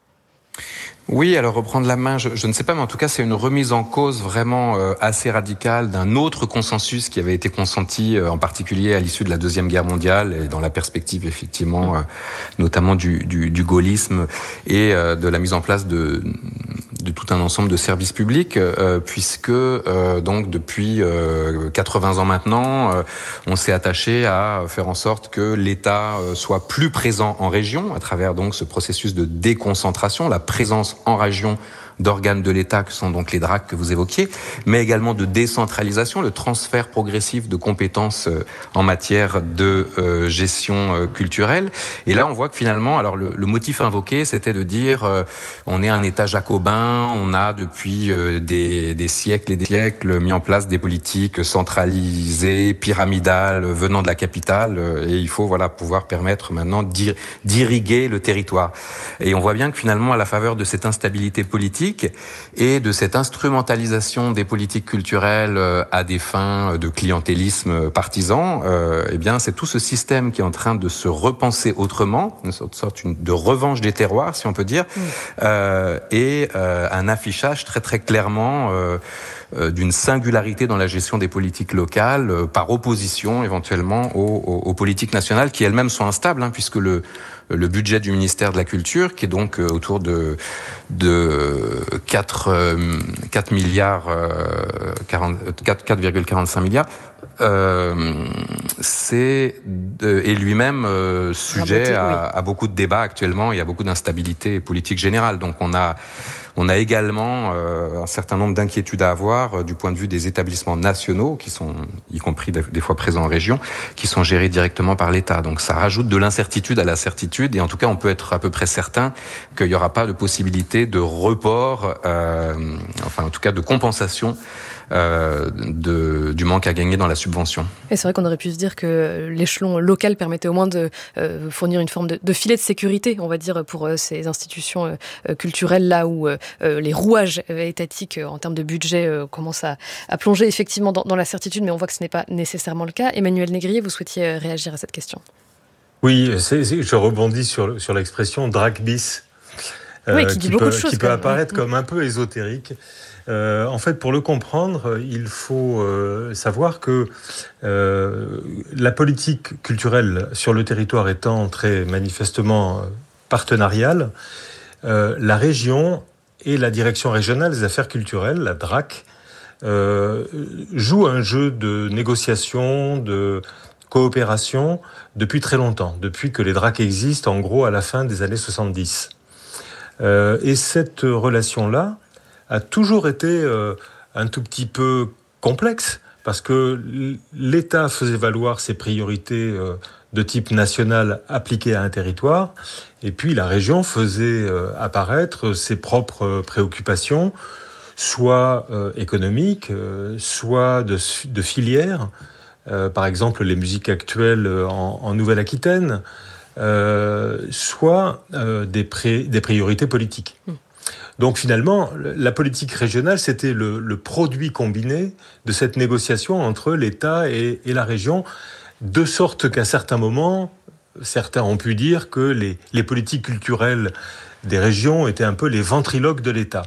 Oui, alors reprendre la main, je, je ne sais pas, mais en tout cas, c'est une remise en cause vraiment euh, assez radicale d'un autre consensus qui avait été consenti, euh, en particulier à l'issue de la Deuxième Guerre mondiale, et dans la perspective, effectivement, euh, notamment du, du, du gaullisme et euh, de la mise en place de, de tout un ensemble de services publics, euh, puisque euh, donc depuis euh, quatre-vingts ans maintenant, euh, on s'est attaché à faire en sorte que l'État euh, soit plus présent en région, à travers donc ce processus de déconcentration, la présence en région d'organes de l'État, que sont donc les D R A C que vous évoquiez, mais également de décentralisation, le transfert progressif de compétences en matière de euh, gestion euh, culturelle. Et là, on voit que finalement, alors le, le motif invoqué, c'était de dire euh, on est un État jacobin, on a depuis euh, des, des siècles et des siècles mis en place des politiques centralisées, pyramidales, venant de la capitale, euh, et il faut voilà pouvoir permettre maintenant d'ir- d'irriguer le territoire. Et on voit bien que finalement, à la faveur de cette instabilité politique et de cette instrumentalisation des politiques culturelles à des fins de clientélisme partisan, euh, eh bien, c'est tout ce système qui est en train de se repenser autrement, une sorte, sorte de revanche des terroirs, si on peut dire, mmh. euh, et euh, un affichage très très clairement euh, euh, d'une singularité dans la gestion des politiques locales, euh, par opposition éventuellement aux, aux, aux politiques nationales qui elles-mêmes sont instables, hein, puisque le le budget du ministère de la Culture, qui est donc euh, autour de, de quatre, euh, quatre milliards, euh, quarante, quatre, quatre virgule quarante-cinq milliards, euh, c'est de, est lui-même euh, sujet à, à beaucoup de débats actuellement et à beaucoup d'instabilité politique générale. Donc on a On a également euh, un certain nombre d'inquiétudes à avoir euh, du point de vue des établissements nationaux, qui sont, y compris des, des fois présents en région, qui sont gérés directement par l'État. Donc ça rajoute de l'incertitude à la certitude, et en tout cas on peut être à peu près certain qu'il n'y aura pas de possibilité de report, euh, enfin en tout cas de compensation Euh, de, du manque à gagner dans la subvention. Et c'est vrai qu'on aurait pu se dire que l'échelon local permettait au moins de euh, fournir une forme de, de filet de sécurité, on va dire, pour euh, ces institutions euh, culturelles, là où euh, les rouages étatiques euh, en termes de budget euh, commencent à, à plonger effectivement dans, dans la certitude, mais on voit que ce n'est pas nécessairement le cas. Emmanuel Négrier, vous souhaitiez réagir à cette question ? Oui, c'est, c'est, je rebondis sur, sur l'expression drac bis, euh, oui, qui, dit qui, beaucoup peut, de choses, qui peut apparaître oui. comme un peu ésotérique. Euh, en fait, pour le comprendre, il faut euh, savoir que euh, la politique culturelle sur le territoire étant très manifestement partenariale, euh, la région et la direction régionale des affaires culturelles, la D R A C, euh, jouent un jeu de négociation, de coopération depuis très longtemps, depuis que les D R A C existent, en gros à la fin des années soixante-dix. Euh, et cette relation-là a toujours été euh, un tout petit peu complexe, parce que l'État faisait valoir ses priorités euh, de type national appliquées à un territoire, et puis la région faisait euh, apparaître ses propres préoccupations, soit euh, économiques, euh, soit de, de filières, euh, par exemple les musiques actuelles en, en Nouvelle-Aquitaine, euh, soit euh, des, pré, des priorités politiques. Mmh. Donc finalement, la politique régionale, c'était le, le produit combiné de cette négociation entre l'État et, et la région, de sorte qu'à certains moments, certains ont pu dire que les, les politiques culturelles des régions étaient un peu les ventriloques de l'État.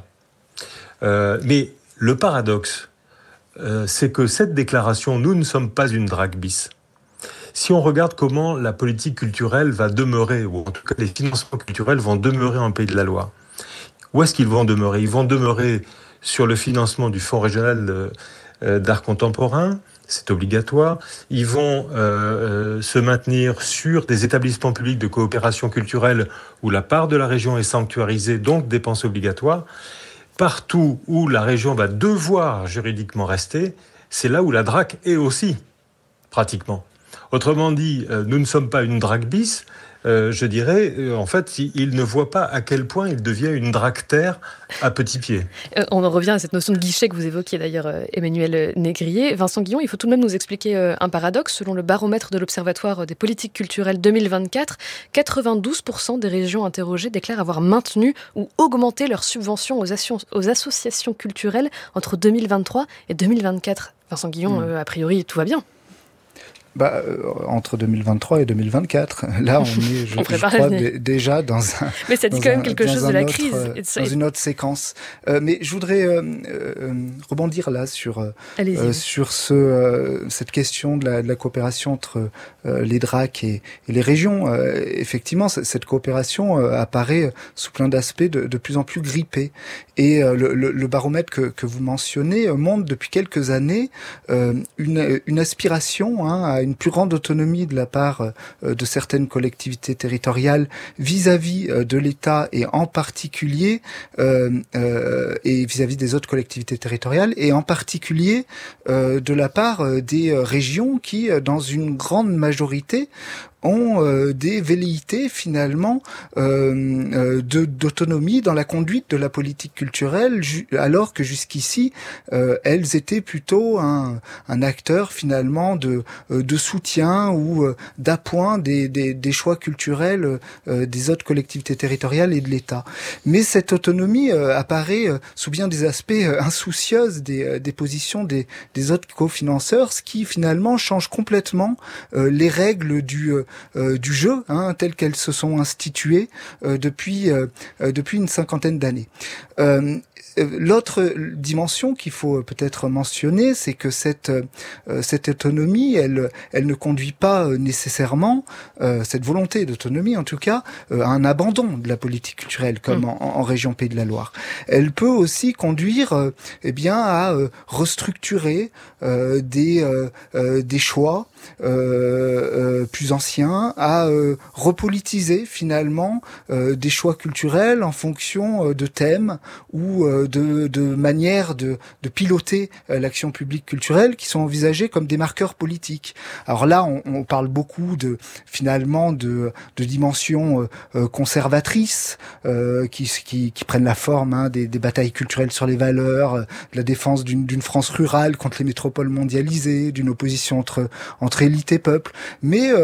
Euh, mais le paradoxe, euh, c'est que cette déclaration, nous ne sommes pas une D R A C bis. Si on regarde comment la politique culturelle va demeurer, ou en tout cas les financements culturels vont demeurer en Pays de la Loire, où est-ce qu'ils vont demeurer ? Ils vont demeurer sur le financement du Fonds régional d'art contemporain, c'est obligatoire. Ils vont euh, se maintenir sur des établissements publics de coopération culturelle où la part de la région est sanctuarisée, donc dépenses obligatoires. Partout où la région va devoir juridiquement rester, c'est là où la D R A C est aussi, pratiquement. Autrement dit, euh, nous ne sommes pas une D R A C bis. Euh, je dirais, euh, en fait, il ne voit pas à quel point il devient une dractère à petit pied. Euh, on en revient à cette notion de guichet que vous évoquiez d'ailleurs, euh, Emmanuel Négrier. Vincent Guillon, il faut tout de même nous expliquer euh, un paradoxe. Selon le baromètre de l'Observatoire des politiques culturelles deux mille vingt-quatre, quatre-vingt-douze pour cent des régions interrogées déclarent avoir maintenu ou augmenté leurs subventions aux, assi- aux associations culturelles entre deux mille vingt-trois et deux mille vingt-quatre. Vincent Guillon, mmh. euh, a priori, tout va bien. Bah, euh, entre deux mille vingt-trois et deux mille vingt-quatre, là on est, je, on je crois, d- déjà dans un. Mais ça dit quand même quelque chose de la autre, crise. Euh, dans une autre séquence. Euh, mais je voudrais euh, euh, rebondir là sur euh, euh, sur ce euh, cette question de la, de la coopération entre euh, les D R A C et, et les régions. Euh, effectivement, c- cette coopération euh, apparaît sous plein d'aspects de, de plus en plus grippée. Et euh, le, le, le baromètre que, que vous mentionnez euh, montre depuis quelques années euh, une, une aspiration hein, à une plus grande autonomie de la part euh, de certaines collectivités territoriales vis-à-vis euh, de l'État et en particulier euh, euh, et vis-à-vis des autres collectivités territoriales et en particulier euh, de la part euh, des euh, régions qui, euh, dans une grande majorité, ont euh, des velléités finalement euh, euh, de, d'autonomie dans la conduite de la politique culturelle, ju- alors que jusqu'ici euh, elles étaient plutôt un, un acteur finalement de, euh, de soutien ou euh, d'appoint des, des, des choix culturels euh, des autres collectivités territoriales et de l'État. Mais cette autonomie euh, apparaît euh, sous bien des aspects euh, insoucieuses des, euh, des positions des, des autres cofinanceurs, ce qui finalement change complètement euh, les règles du euh, Euh, du jeu, hein, telles qu'elles se sont instituées euh, depuis euh, euh, depuis une cinquantaine d'années. Euh, L'autre dimension qu'il faut peut-être mentionner, c'est que cette euh, cette autonomie, elle elle ne conduit pas nécessairement euh, cette volonté d'autonomie, en tout cas, euh, à un abandon de la politique culturelle, comme mmh. en, en région Pays de la Loire. Elle peut aussi conduire, euh, eh bien, à euh, restructurer euh, des euh, euh, des choix euh, euh, plus anciens, à euh, repolitiser finalement euh, des choix culturels en fonction euh, de thèmes ou euh, de, de manière de, de piloter euh, l'action publique culturelle qui sont envisagées comme des marqueurs politiques. Alors là, on, on parle beaucoup de finalement de, de dimensions euh, conservatrices euh, qui, qui, qui prennent la forme hein, des, des batailles culturelles sur les valeurs, euh, de la défense d'une, d'une France rurale contre les métropoles mondialisées, d'une opposition entre entre élite et peuple. Mais euh, on a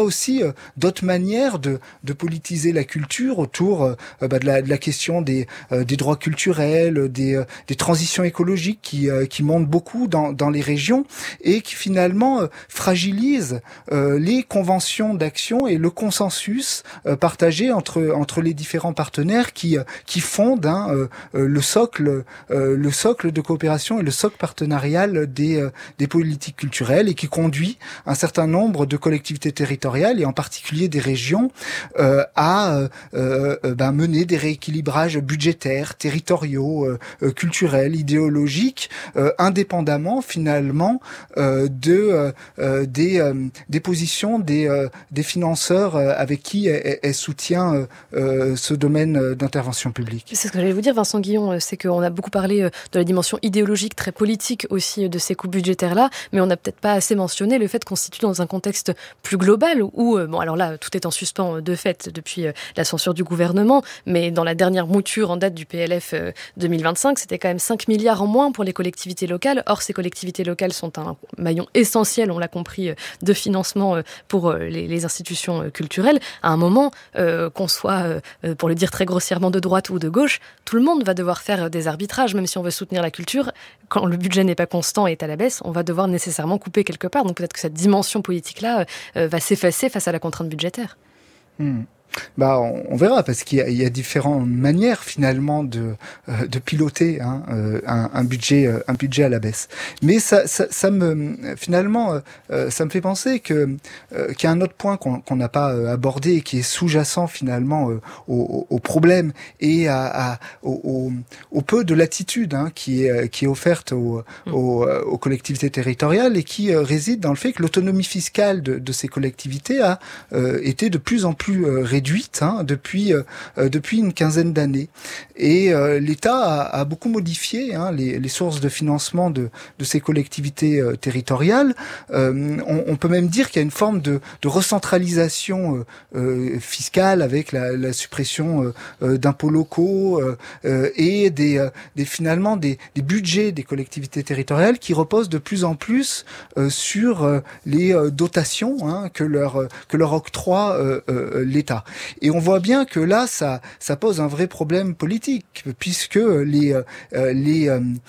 aussi euh, d'autres manières de, de politiser la culture autour euh, bah, de, la, de la question des, euh, des droits culturels, des, euh, des transitions écologiques qui, euh, qui montent beaucoup dans, dans les régions et qui finalement euh, fragilisent euh, les conventions d'action et le consensus euh, partagé entre, entre les différents partenaires qui, euh, qui fondent hein, euh, le socle, euh, le socle de coopération et le socle partenarial des, euh, des politiques culturelles et qui conduit un certain nombre de collectivités territoriales et en particulier des régions euh, à euh, euh, ben, mener des rééquilibrages budgétaires, territoriaux, euh, culturels, idéologiques, euh, indépendamment finalement euh, de euh, des, euh, des positions des, euh, des financeurs euh, avec qui elle, elle soutient euh, ce domaine d'intervention publique. C'est ce que j'allais vous dire, Vincent Guillon, c'est qu'on a beaucoup parlé de la dimension idéologique, très politique aussi de ces coupes budgétaires-là, mais on n'a peut-être pas assez mentionné le fait qu'on se situe dans un contexte plus global où, bon alors là, tout est en suspens de fait depuis la censure du gouvernement, mais dans la dernière mouture en date du P L F deux mille vingt-cinq, c'était quand même cinq milliards en moins pour les collectivités locales. Or, ces collectivités locales sont un maillon essentiel, on l'a compris, de financement pour les, les institutions culturelles. À un moment, euh, qu'on soit, euh, pour le dire très grossièrement, de droite ou de gauche, tout le monde va devoir faire des arbitrages, même si on veut soutenir la culture. Quand le budget n'est pas constant et est à la baisse, on va devoir nécessairement couper quelque part. Donc peut-être que cette dimension politique-là euh, va s'effacer face à la contrainte budgétaire. Mmh. Bah, on, on verra parce qu'il y a, il y a différentes manières finalement de euh, de piloter hein, euh, un, un budget euh, un budget à la baisse. Mais ça ça, ça me finalement euh, ça me fait penser que euh, qu'il y a un autre point qu'on qu'on n'a pas euh, abordé et qui est sous-jacent finalement euh, au, au problème et à, à au, au, au peu de latitude hein, qui est qui est offerte aux, aux, aux collectivités territoriales et qui euh, réside dans le fait que l'autonomie fiscale de, de ces collectivités a euh, été de plus en plus euh, réduite Hein, depuis euh, depuis une quinzaine d'années et euh, l'État a, a beaucoup modifié hein, les, les sources de financement de, de ces collectivités euh, territoriales. Euh, on, on peut même dire qu'il y a une forme de, de recentralisation euh, euh, fiscale avec la, la suppression euh, euh, d'impôts locaux euh, euh, et des, euh, des finalement des, des budgets des collectivités territoriales qui reposent de plus en plus euh, sur euh, les euh, dotations hein, que leur que leur octroie euh, euh, l'État. Et on voit bien que là, ça, ça pose un vrai problème politique, puisque les euh, les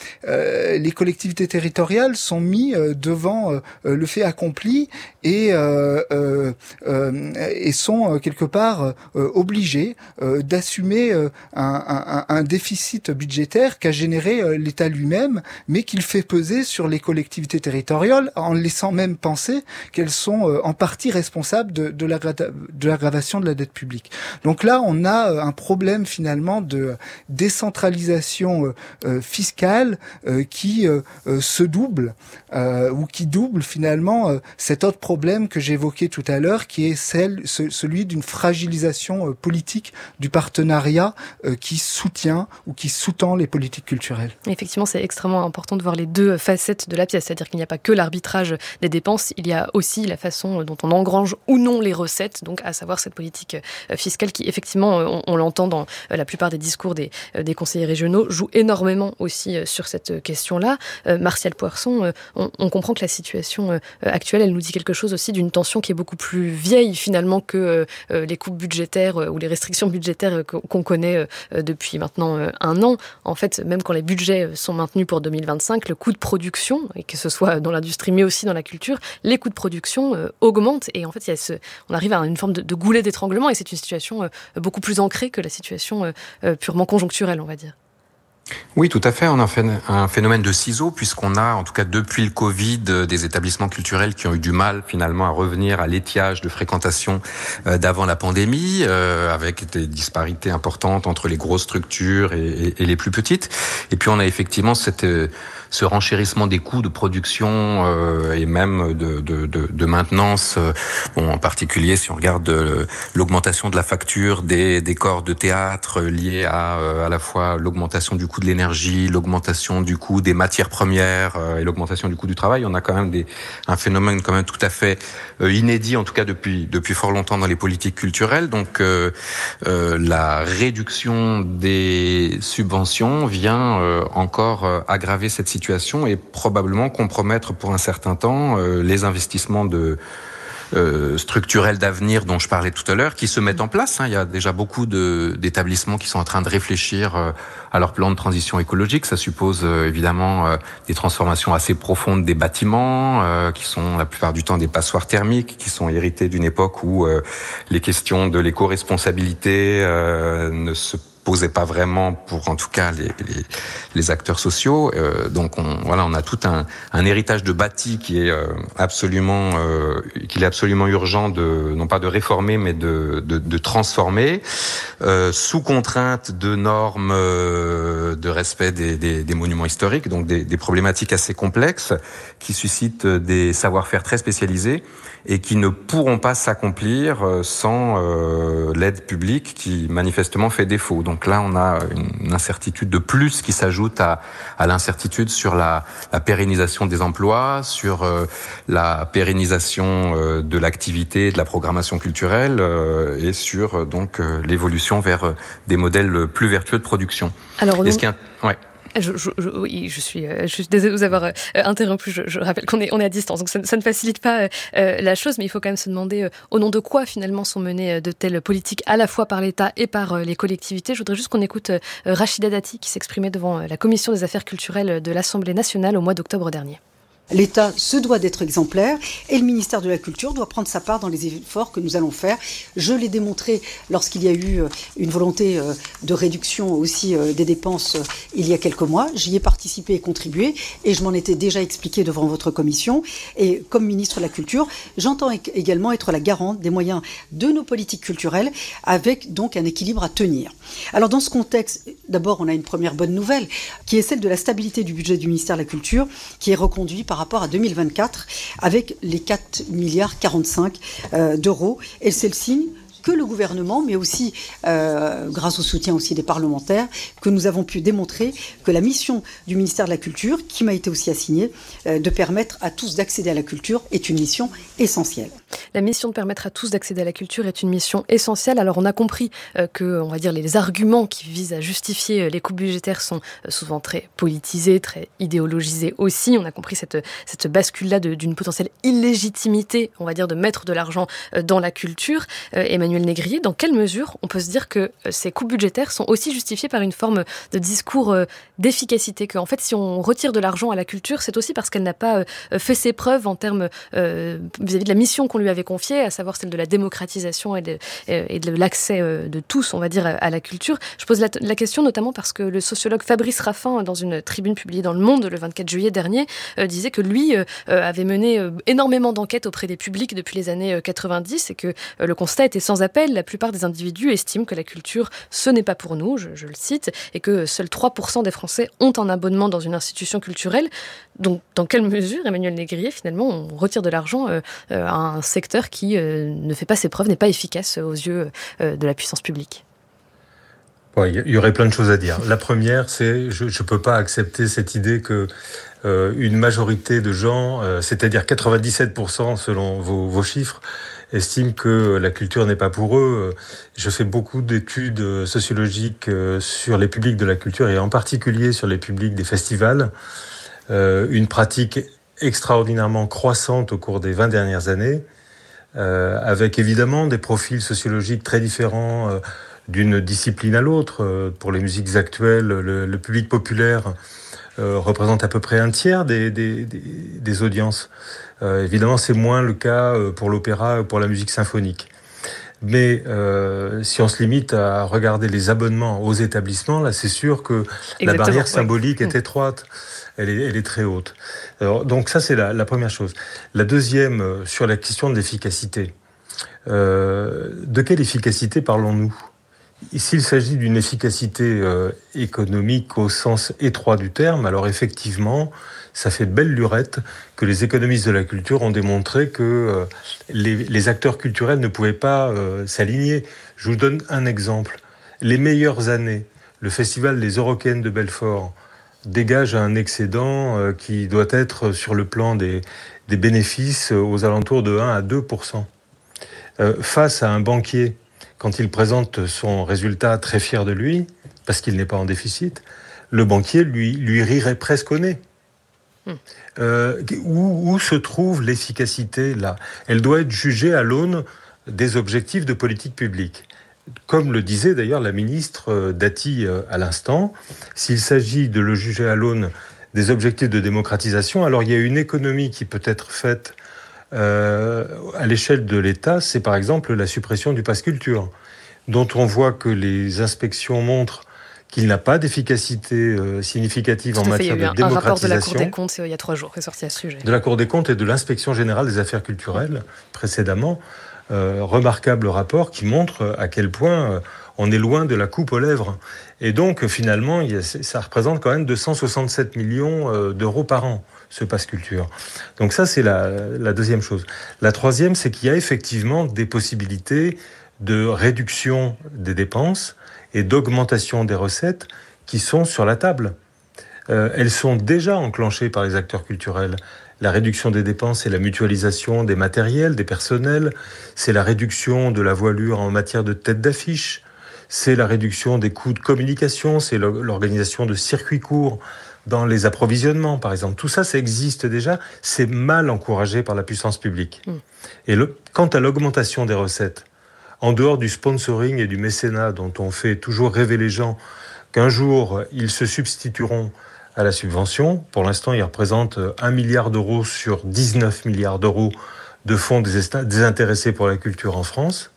euh, les collectivités territoriales sont mis euh, devant euh, le fait accompli et euh, euh, euh, et sont euh, quelque part euh, obligées euh, d'assumer euh, un, un, un déficit budgétaire qu'a généré euh, l'État lui-même, mais qu'il fait peser sur les collectivités territoriales, en laissant même penser qu'elles sont euh, en partie responsables de, de l'aggravation de la dette publique. Donc là, on a un problème finalement de décentralisation euh, fiscale euh, qui euh, se double euh, ou qui double finalement euh, cet autre problème que j'évoquais tout à l'heure, qui est celle, ce, celui d'une fragilisation euh, politique du partenariat euh, qui soutient ou qui sous-tend les politiques culturelles. Effectivement, c'est extrêmement important de voir les deux facettes de la pièce, c'est-à-dire qu'il n'y a pas que l'arbitrage des dépenses, il y a aussi la façon dont on engrange ou non les recettes, donc à savoir cette politique fiscale qui, effectivement, on, on l'entend dans la plupart des discours des, des conseillers régionaux, joue énormément aussi sur cette question-là. Euh, Martial Poirson, euh, on, on comprend que la situation euh, actuelle, elle nous dit quelque chose aussi d'une tension qui est beaucoup plus vieille finalement que euh, les coupes budgétaires euh, ou les restrictions budgétaires euh, qu'on connaît euh, depuis maintenant euh, un an. En fait, même quand les budgets sont maintenus pour deux mille vingt-cinq, le coût de production, et que ce soit dans l'industrie mais aussi dans la culture, les coûts de production euh, augmentent et en fait, il y a ce, on arrive à une forme de, de goulet d'étranglement et c'est une situation euh, beaucoup plus ancrée que la situation euh, euh, purement conjoncturelle, on va dire. Oui, tout à fait. On a fait un phénomène de ciseaux puisqu'on a, en tout cas depuis le Covid, des établissements culturels qui ont eu du mal finalement à revenir à l'étiage de fréquentation d'avant la pandémie, euh, avec des disparités importantes entre les grosses structures et, et, et les plus petites. Et puis on a effectivement cette, ce renchérissement des coûts de production euh, et même de, de, de, de maintenance. Euh, bon, en particulier si on regarde euh, l'augmentation de la facture des décors de théâtre liée à euh, à la fois l'augmentation du coût de l'énergie, l'augmentation du coût des matières premières euh, et l'augmentation du coût du travail, on a quand même des, un phénomène quand même tout à fait euh, inédit, en tout cas depuis depuis fort longtemps dans les politiques culturelles. Donc euh, euh, la réduction des subventions vient euh, encore euh, aggraver cette situation et probablement compromettre pour un certain temps euh, les investissements de euh, structurelles d'avenir dont je parlais tout à l'heure qui se mettent en place. Hein. Il y a déjà beaucoup de, d'établissements qui sont en train de réfléchir euh, à leur plan de transition écologique. Ça suppose euh, évidemment euh, des transformations assez profondes des bâtiments, euh, qui sont la plupart du temps des passoires thermiques, qui sont hérités d'une époque où euh, les questions de l'éco-responsabilité euh, ne se posait pas vraiment pour en tout cas les, les, les acteurs sociaux. Euh, donc on, voilà, on a tout un, un héritage de bâti qui est euh, absolument, euh, qu'il est absolument urgent de non pas de réformer mais de, de, de transformer euh, sous contrainte de normes euh, de respect des, des, des monuments historiques, donc des, des problématiques assez complexes qui suscitent des savoir-faire très spécialisés et qui ne pourront pas s'accomplir sans euh, l'aide publique qui manifestement fait défaut. Donc là, on a une incertitude de plus qui s'ajoute à, à l'incertitude sur la, la pérennisation des emplois, sur euh, la pérennisation euh, de l'activité, de la programmation culturelle euh, et sur euh, donc euh, l'évolution vers euh, des modèles plus vertueux de production. Alors, Est-ce qu'il y a un... ouais. Je, je, je, oui, je suis, je suis désolée de vous avoir euh, interrompu. Je, je rappelle qu'on est, on est à distance, donc ça, ça ne facilite pas euh, la chose, mais il faut quand même se demander euh, au nom de quoi finalement sont menées euh, de telles politiques à la fois par l'État et par euh, les collectivités. Je voudrais juste qu'on écoute euh, Rachida Dati qui s'exprimait devant euh, la Commission des affaires culturelles de l'Assemblée nationale au mois d'octobre dernier. L'État se doit d'être exemplaire et le ministère de la Culture doit prendre sa part dans les efforts que nous allons faire. Je l'ai démontré lorsqu'il y a eu une volonté de réduction aussi des dépenses il y a quelques mois. J'y ai participé et contribué et je m'en étais déjà expliqué devant votre commission. Et comme ministre de la Culture, j'entends également être la garante des moyens de nos politiques culturelles avec donc un équilibre à tenir. Alors dans ce contexte, d'abord on a une première bonne nouvelle qui est celle de la stabilité du budget du ministère de la Culture qui est reconduit par rapport à deux mille vingt-quatre avec les quatre milliards quarante-cinq euh, d'euros. Et c'est le signe que le gouvernement, mais aussi euh, grâce au soutien aussi des parlementaires, que nous avons pu démontrer que la mission du ministère de la Culture, qui m'a été aussi assignée, euh, de permettre à tous d'accéder à la culture, est une mission essentielle. La mission de permettre à tous d'accéder à la culture est une mission essentielle. Alors on a compris euh, que, on va dire, les arguments qui visent à justifier les coupes budgétaires sont euh, souvent très politisés, très idéologisés aussi. On a compris cette, cette bascule-là de, d'une potentielle illégitimité, on va dire, de mettre de l'argent euh, dans la culture. Euh, Emmanuel Négrier, dans quelle mesure on peut se dire que ces coupes budgétaires sont aussi justifiées par une forme de discours d'efficacité, qu'en fait si on retire de l'argent à la culture, c'est aussi parce qu'elle n'a pas fait ses preuves en termes euh, vis-à-vis de la mission qu'on lui avait confiée, à savoir celle de la démocratisation et de, et de l'accès de tous, on va dire, à la culture. Je pose la, la question notamment parce que le sociologue Fabrice Raffin, dans une tribune publiée dans Le Monde le vingt-quatre juillet dernier, euh, disait que lui euh, avait mené euh, énormément d'enquêtes auprès des publics depuis les années quatre-vingt-dix et que euh, le constat était sans appel. La plupart des individus estiment que la culture, ce n'est pas pour nous, je, je le cite, et que seuls trois pour cent des Français ont un abonnement dans une institution culturelle. Donc, dans quelle mesure, Emmanuel Négrier, finalement, on retire de l'argent euh, à un secteur qui euh, ne fait pas ses preuves, n'est pas efficace aux yeux euh, de la puissance publique? Bon, il y aurait plein de choses à dire. La première, c'est je ne peux pas accepter cette idée que euh, une majorité de gens, euh, c'est-à-dire quatre-vingt-dix-sept pour cent selon vos, vos chiffres, estiment que la culture n'est pas pour eux. Je fais beaucoup d'études sociologiques sur les publics de la culture et en particulier sur les publics des festivals. Euh, une pratique extraordinairement croissante au cours des vingt dernières années, euh, avec évidemment des profils sociologiques très différents euh, d'une discipline à l'autre. Euh, pour les musiques actuelles, le, le public populaire euh, représente à peu près un tiers des, des, des, des audiences. Euh, évidemment, c'est moins le cas pour l'opéra ou pour la musique symphonique. Mais euh, si on se limite à regarder les abonnements aux établissements, là, c'est sûr que Exactement, la barrière symbolique ouais. est étroite. Elle est, elle est très haute. Alors, donc ça, c'est la, la première chose. La deuxième, euh, sur la question de l'efficacité. Euh, de quelle efficacité parlons-nous ? S'il s'agit d'une efficacité euh, économique au sens étroit du terme, alors effectivement, ça fait de belle lurette que les économistes de la culture ont démontré que euh, les, les acteurs culturels ne pouvaient pas euh, s'aligner. Je vous donne un exemple. Les meilleures années, le festival des Eurocaines de Belfort dégage un excédent euh, qui doit être sur le plan des, des bénéfices aux alentours de un à deux pour cent. Euh, face à un banquier, quand il présente son résultat très fier de lui, parce qu'il n'est pas en déficit, le banquier lui, lui rirait presque au nez. Mmh. Euh, où, où se trouve l'efficacité là ? Elle doit être jugée à l'aune des objectifs de politique publique. Comme le disait d'ailleurs la ministre Dati à l'instant, s'il s'agit de le juger à l'aune des objectifs de démocratisation, alors il y a une économie qui peut être faite euh, à l'échelle de l'État, c'est par exemple la suppression du pass culture, dont on voit que les inspections montrent qu'il n'a pas d'efficacité euh, significative en matière de démocratisation. Un rapport de la Cour des comptes, c'est, il y a trois jours, est sorti à ce sujet. De la Cour des comptes et de l'Inspection générale des affaires culturelles, précédemment. Euh, remarquable rapport qui montre à quel point euh, on est loin de la coupe aux lèvres. Et donc, finalement, il y a, ça représente quand même deux cent soixante-sept millions euh, d'euros par an, ce pass culture. Donc ça, c'est la, la deuxième chose. La troisième, c'est qu'il y a effectivement des possibilités de réduction des dépenses et d'augmentation des recettes qui sont sur la table. Euh, elles sont déjà enclenchées par les acteurs culturels. La réduction des dépenses, c'est la mutualisation des matériels, des personnels, c'est la réduction de la voilure en matière de tête d'affiche, c'est la réduction des coûts de communication, c'est l'organisation de circuits courts dans les approvisionnements, par exemple. Tout ça, ça existe déjà, c'est mal encouragé par la puissance publique. Mmh. Et le, quant à l'augmentation des recettes, en dehors du sponsoring et du mécénat dont on fait toujours rêver les gens qu'un jour, ils se substitueront à la subvention. Pour l'instant, il représente un milliard d'euros sur dix-neuf milliards d'euros de fonds désintéressés pour la culture en France.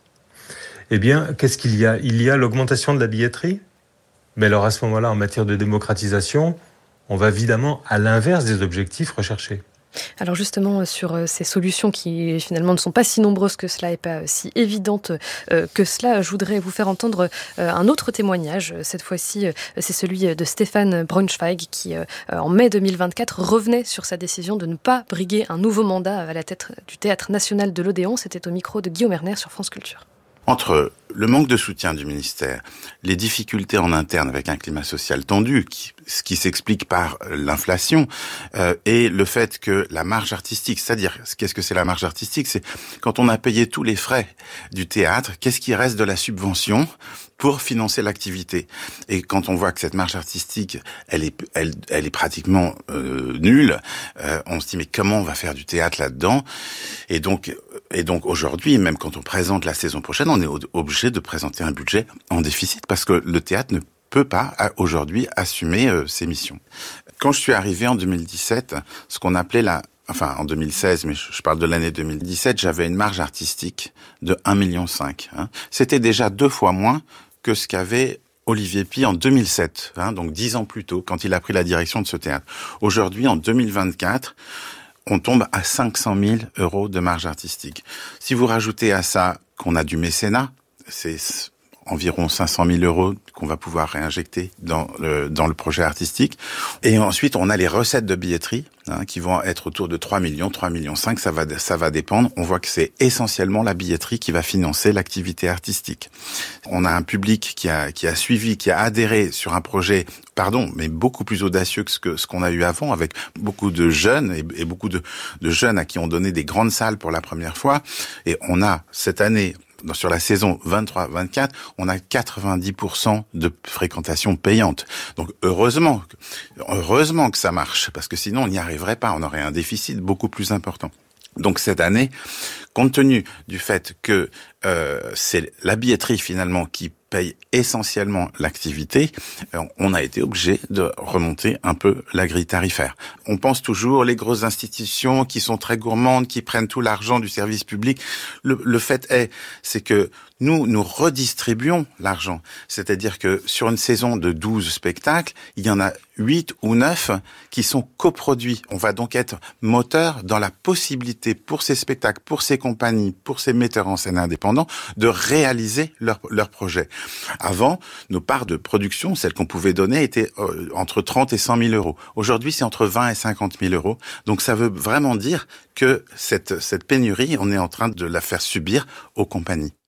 Eh bien, qu'est-ce qu'il y a ? Il y a l'augmentation de la billetterie. Mais alors, à ce moment-là, en matière de démocratisation, on va évidemment à l'inverse des objectifs recherchés. Alors justement, sur ces solutions qui finalement ne sont pas si nombreuses que cela et pas si évidentes que cela, je voudrais vous faire entendre un autre témoignage. Cette fois-ci, c'est celui de Stéphane Braunschweig qui, en mai deux mille vingt-quatre, revenait sur sa décision de ne pas briguer un nouveau mandat à la tête du Théâtre National de l'Odéon. C'était au micro de Guillaume Erner sur France Culture. Entre le manque de soutien du ministère, les difficultés en interne avec un climat social tendu, qui, ce qui s'explique par l'inflation, euh, et le fait que la marge artistique, c'est-à-dire, qu'est-ce que c'est la marge artistique ? C'est quand on a payé tous les frais du théâtre, qu'est-ce qui reste de la subvention pour financer l'activité ? Et quand on voit que cette marge artistique, elle est, elle, elle est pratiquement euh, nulle, euh, on se dit mais comment on va faire du théâtre là-dedans ? Et donc, et donc aujourd'hui, même quand on présente la saison prochaine, on est obligé de présenter un budget en déficit parce que le théâtre ne peut pas aujourd'hui assumer euh, ses missions. Quand je suis arrivé en deux mille dix-sept, ce qu'on appelait la Enfin, en deux mille seize, mais je parle de l'année deux mille dix-sept, j'avais une marge artistique de un virgule cinq million. Hein. C'était déjà deux fois moins que ce qu'avait Olivier Py en deux mille sept, hein, donc dix ans plus tôt, quand il a pris la direction de ce théâtre. Aujourd'hui, en deux mille vingt-quatre, on tombe à cinq cent mille euros de marge artistique. Si vous rajoutez à ça qu'on a du mécénat, c'est environ cinq cent mille euros qu'on va pouvoir réinjecter dans le, dans le projet artistique. Et ensuite, on a les recettes de billetterie, hein, qui vont être autour de trois millions, trois virgule cinq millions, ça va, ça va dépendre. On voit que c'est essentiellement la billetterie qui va financer l'activité artistique. On a un public qui a, qui a suivi, qui a adhéré sur un projet, pardon, mais beaucoup plus audacieux que ce que, ce qu'on a eu avant, avec beaucoup de jeunes et, et beaucoup de, de jeunes à qui on donnait des grandes salles pour la première fois. Et on a, cette année, sur la saison vingt-trois vingt-quatre, on a quatre-vingt-dix pour cent de fréquentation payante. Donc heureusement, heureusement que ça marche, parce que sinon on n'y arriverait pas, on aurait un déficit beaucoup plus important. Donc cette année, compte tenu du fait que euh, c'est la billetterie finalement qui paye essentiellement l'activité, on a été obligé de remonter un peu la grille tarifaire. On pense toujours les grosses institutions qui sont très gourmandes, qui prennent tout l'argent du service public. Le, le fait est, c'est que nous, nous redistribuons l'argent. C'est-à-dire que sur une saison de douze spectacles, il y en a huit ou neuf qui sont coproduits. On va donc être moteur dans la possibilité pour ces spectacles, pour ces compagnies, pour ces metteurs en scène indépendants, de réaliser leur, leur projet. Avant, nos parts de production, celles qu'on pouvait donner, étaient euh, entre trente et cent mille euros. Aujourd'hui, c'est entre vingt et cinquante mille euros. Donc ça veut vraiment dire que cette, cette pénurie, on est en train de la faire subir aux compagnies.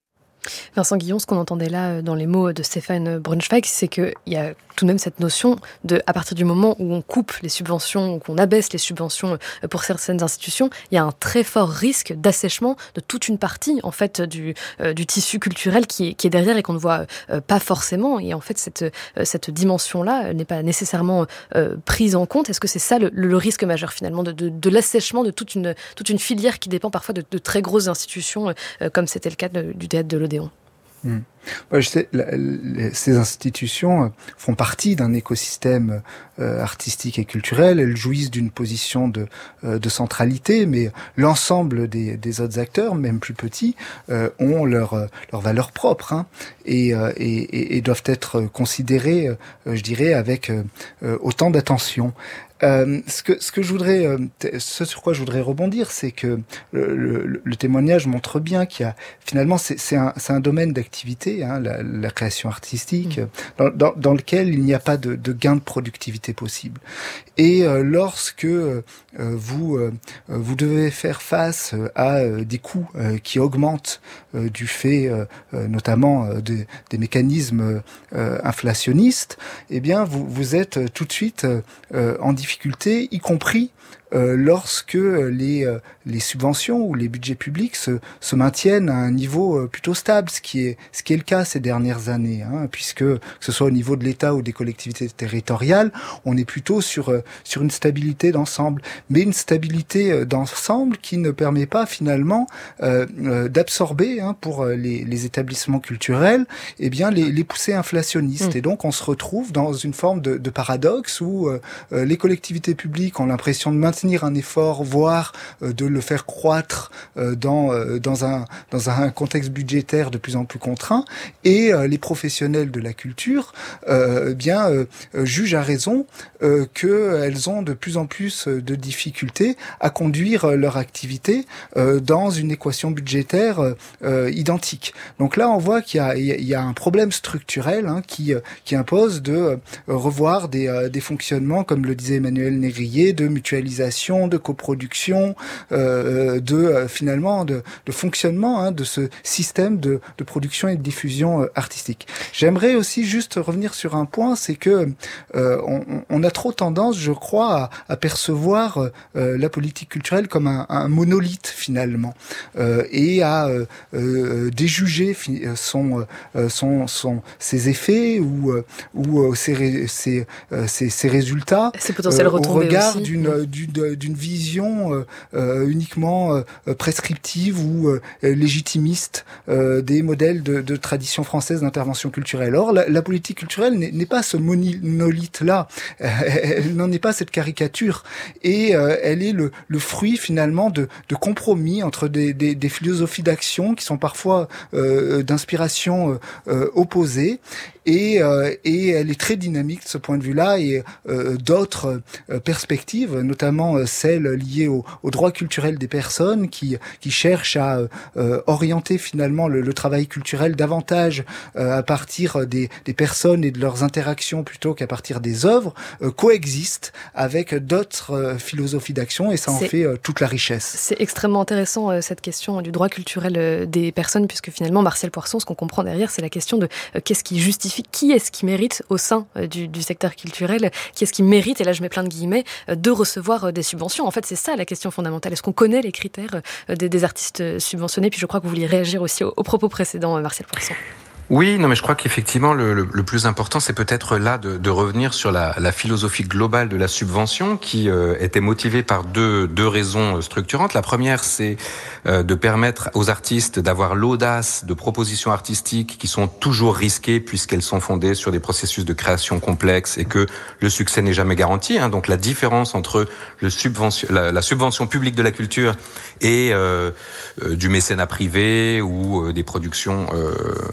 Vincent Guillon, ce qu'on entendait là dans les mots de Stéphane Braunschweig, c'est qu'il y a tout de même cette notion de, à partir du moment où on coupe les subventions, ou qu'on abaisse les subventions pour certaines institutions, il y a un très fort risque d'assèchement de toute une partie, en fait, du, euh, du tissu culturel qui est, qui est derrière et qu'on ne voit euh, pas forcément. Et en fait, cette, euh, cette dimension-là n'est pas nécessairement euh, prise en compte. Est-ce que c'est ça le, le risque majeur, finalement, de, de, de l'assèchement de toute une, toute une filière qui dépend parfois de, de très grosses institutions, euh, comme c'était le cas de, du théâtre de l'Odéon? Mmh. Ouais, je sais, la, la, ces institutions font partie d'un écosystème euh, artistique et culturel. Elles jouissent d'une position de, euh, de centralité, mais l'ensemble des, des autres acteurs, même plus petits, euh, ont leur, leur valeur propre, hein, et, euh, et, et doivent être considérés, euh, je dirais, avec euh, autant d'attention. Euh, ce que ce que je voudrais, euh, ce sur quoi je voudrais rebondir, c'est que le, le, le témoignage montre bien qu'il y a finalement c'est c'est un c'est un domaine d'activité, hein, la, la création artistique, mmh. dans, dans dans lequel il n'y a pas de, de gain de productivité possible. Et euh, lorsque euh, vous euh, vous devez faire face à euh, des coûts euh, qui augmentent euh, du fait euh, notamment euh, des, des mécanismes euh, inflationnistes, eh bien vous vous êtes tout de suite euh, en difficulté, y compris euh, lorsque les euh, les subventions ou les budgets publics se se maintiennent à un niveau euh, plutôt stable, ce qui est ce qui est le cas ces dernières années, hein, puisque que ce soit au niveau de l'État ou des collectivités territoriales, on est plutôt sur euh, sur une stabilité d'ensemble, mais une stabilité euh, d'ensemble qui ne permet pas finalement euh, euh, d'absorber, hein, pour les les établissements culturels, eh bien les les poussées inflationnistes, mmh. et donc on se retrouve dans une forme de, de paradoxe où euh, les collectivités publiques ont l'impression de maintenir un effort, voire euh, de le faire croître euh, dans euh, dans un dans un contexte budgétaire de plus en plus contraint, et euh, les professionnels de la culture euh, bien euh, jugent à raison euh, que elles ont de plus en plus de difficultés à conduire leur activité euh, dans une équation budgétaire euh, identique. Donc là, on voit qu'il y a il y a un problème structurel, hein, qui qui impose de euh, revoir des euh, des fonctionnements, comme le disait Emmanuel Négrier, de mutualisation, de coproduction, euh, de euh, finalement de, de fonctionnement, hein, de ce système de, de production et de diffusion euh, artistique. J'aimerais aussi juste revenir sur un point, c'est que euh, on, on a trop tendance, je crois, à, à percevoir euh, la politique culturelle comme un, un monolithe finalement, euh, et à euh, euh, déjuger son, euh, son, son, ses effets ou, ou ses, ses, ses, ses résultats euh, au regard aussi. d'une mmh. d'une d'une vision euh, euh, uniquement euh, prescriptive ou euh, légitimiste euh, des modèles de, de tradition française d'intervention culturelle. Or, la, la politique culturelle n'est pas ce monolithe-là, elle n'en est pas cette caricature, et euh, elle est le, le fruit finalement de, de compromis entre des, des, des philosophies d'action qui sont parfois euh, d'inspiration euh, opposée, et, euh, et elle est très dynamique de ce point de vue-là, et euh, d'autres euh, perspectives, notamment euh, celles liées au, au droit culturel des personnes, qui, qui cherchent à euh, orienter finalement le, le travail culturel davantage euh, à partir des, des personnes et de leurs interactions plutôt qu'à partir des œuvres, euh, coexistent avec d'autres euh, philosophies d'action, et ça en fait euh, toute la richesse. C'est extrêmement intéressant euh, cette question du droit culturel euh, des personnes, puisque finalement Martial Poisson, ce qu'on comprend derrière, c'est la question de euh, qu'est-ce qui justifie, qui est-ce qui mérite au sein euh, du, du secteur culturel, qui est-ce qui mérite, et là je mets plein de guillemets, euh, de recevoir euh, des subventions. En fait, c'est ça la question fondamentale. Est-ce qu'on connaît les critères euh, des, des artistes subventionnés? Puis je crois que vous vouliez réagir aussi aux, aux propos précédents, euh, Martial Poisson. Oui, non, mais je crois qu'effectivement, le, le, le plus important, c'est peut-être là de, de revenir sur la, la philosophie globale de la subvention, qui euh, était motivée par deux, deux raisons structurantes. La première, c'est euh, de permettre aux artistes d'avoir l'audace de propositions artistiques qui sont toujours risquées, puisqu'elles sont fondées sur des processus de création complexes et que le succès n'est jamais garanti. Hein. Donc la différence entre le subvention, la, la subvention publique de la culture et euh, euh, du mécénat privé ou euh, des productions euh, par, par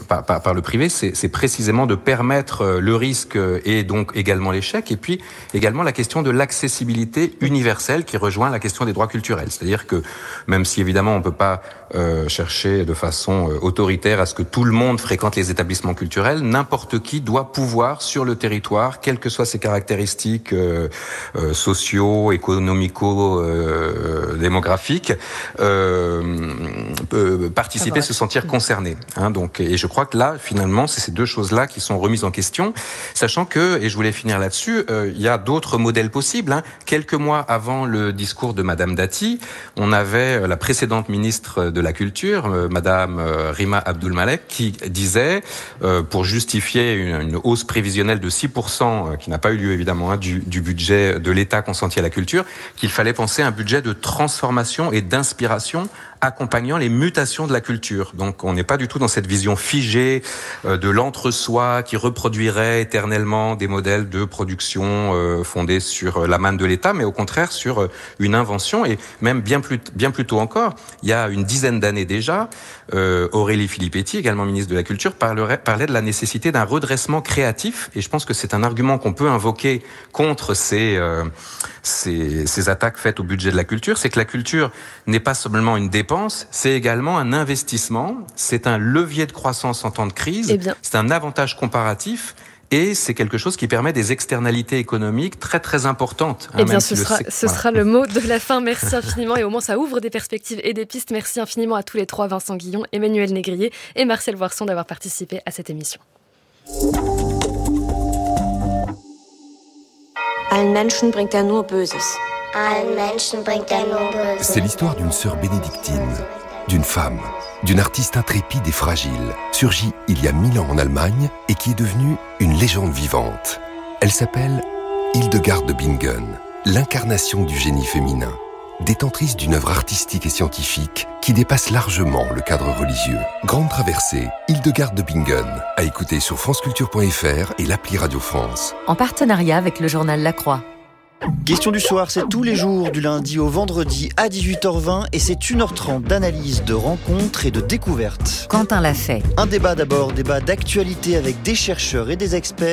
par le privé, c'est, c'est précisément de permettre le risque et donc également l'échec, et puis également la question de l'accessibilité universelle qui rejoint la question des droits culturels. C'est-à-dire que même si évidemment on peut pas euh, chercher de façon euh, autoritaire à ce que tout le monde fréquente les établissements culturels, n'importe qui doit pouvoir sur le territoire, quelles que soient ses caractéristiques euh, euh, sociaux, économico, euh, démographiques, euh, euh, participer, se sentir concerné. Hein, donc, et je crois que là, finalement, c'est ces deux choses-là qui sont remises en question, sachant que, et je voulais finir là-dessus, euh, il y a d'autres modèles possibles. Hein. Quelques mois avant le discours de Madame Dati, on avait la précédente ministre de la Culture, euh, Madame euh, Rima Abdul-Malek, qui disait, euh, pour justifier une, une hausse prévisionnelle de six pour cent, euh, qui n'a pas eu lieu évidemment, hein, du, du budget de l'État consenti à la culture, qu'il fallait penser à un budget de transformation et d'inspiration accompagnant les mutations de la culture. Donc on n'est pas du tout dans cette vision figée euh, de l'entre-soi qui reproduirait éternellement des modèles de production euh, fondés sur la manne de l'État, mais au contraire sur euh, une invention, et même bien plus, bien plus tôt encore, il y a une dizaine d'années déjà, euh, Aurélie Filippetti, également ministre de la Culture, parlerait, parlait de la nécessité d'un redressement créatif, et je pense que c'est un argument qu'on peut invoquer contre ces, euh, ces, ces attaques faites au budget de la culture, c'est que la culture n'est pas seulement une dépense, c'est également un investissement, c'est un levier de croissance en temps de crise, eh bien, c'est un avantage comparatif, et c'est quelque chose qui permet des externalités économiques très très importantes. Hein, eh bien, ce, si sera, le ce voilà. sera le mot de la fin. Merci infiniment, et au moins ça ouvre des perspectives et des pistes. Merci infiniment à tous les trois, Vincent Guillon, Emmanuel Négrier et Martial Voirson, d'avoir participé à cette émission. Allen Menschen bringt er nur Böses. C'est l'histoire d'une sœur bénédictine, d'une femme, d'une artiste intrépide et fragile, surgie il y a mille ans en Allemagne et qui est devenue une légende vivante. Elle s'appelle Hildegard de Bingen, l'incarnation du génie féminin, détentrice d'une œuvre artistique et scientifique qui dépasse largement le cadre religieux. Grande traversée, Hildegard de Bingen, à écouter sur franceculture point f r et l'appli Radio France. En partenariat avec le journal La Croix. Question du soir, c'est tous les jours du lundi au vendredi à dix-huit heures vingt et c'est une heure trente d'analyse, de rencontres et de découvertes. Quentin l'a fait. Un débat d'abord, débat d'actualité avec des chercheurs et des experts.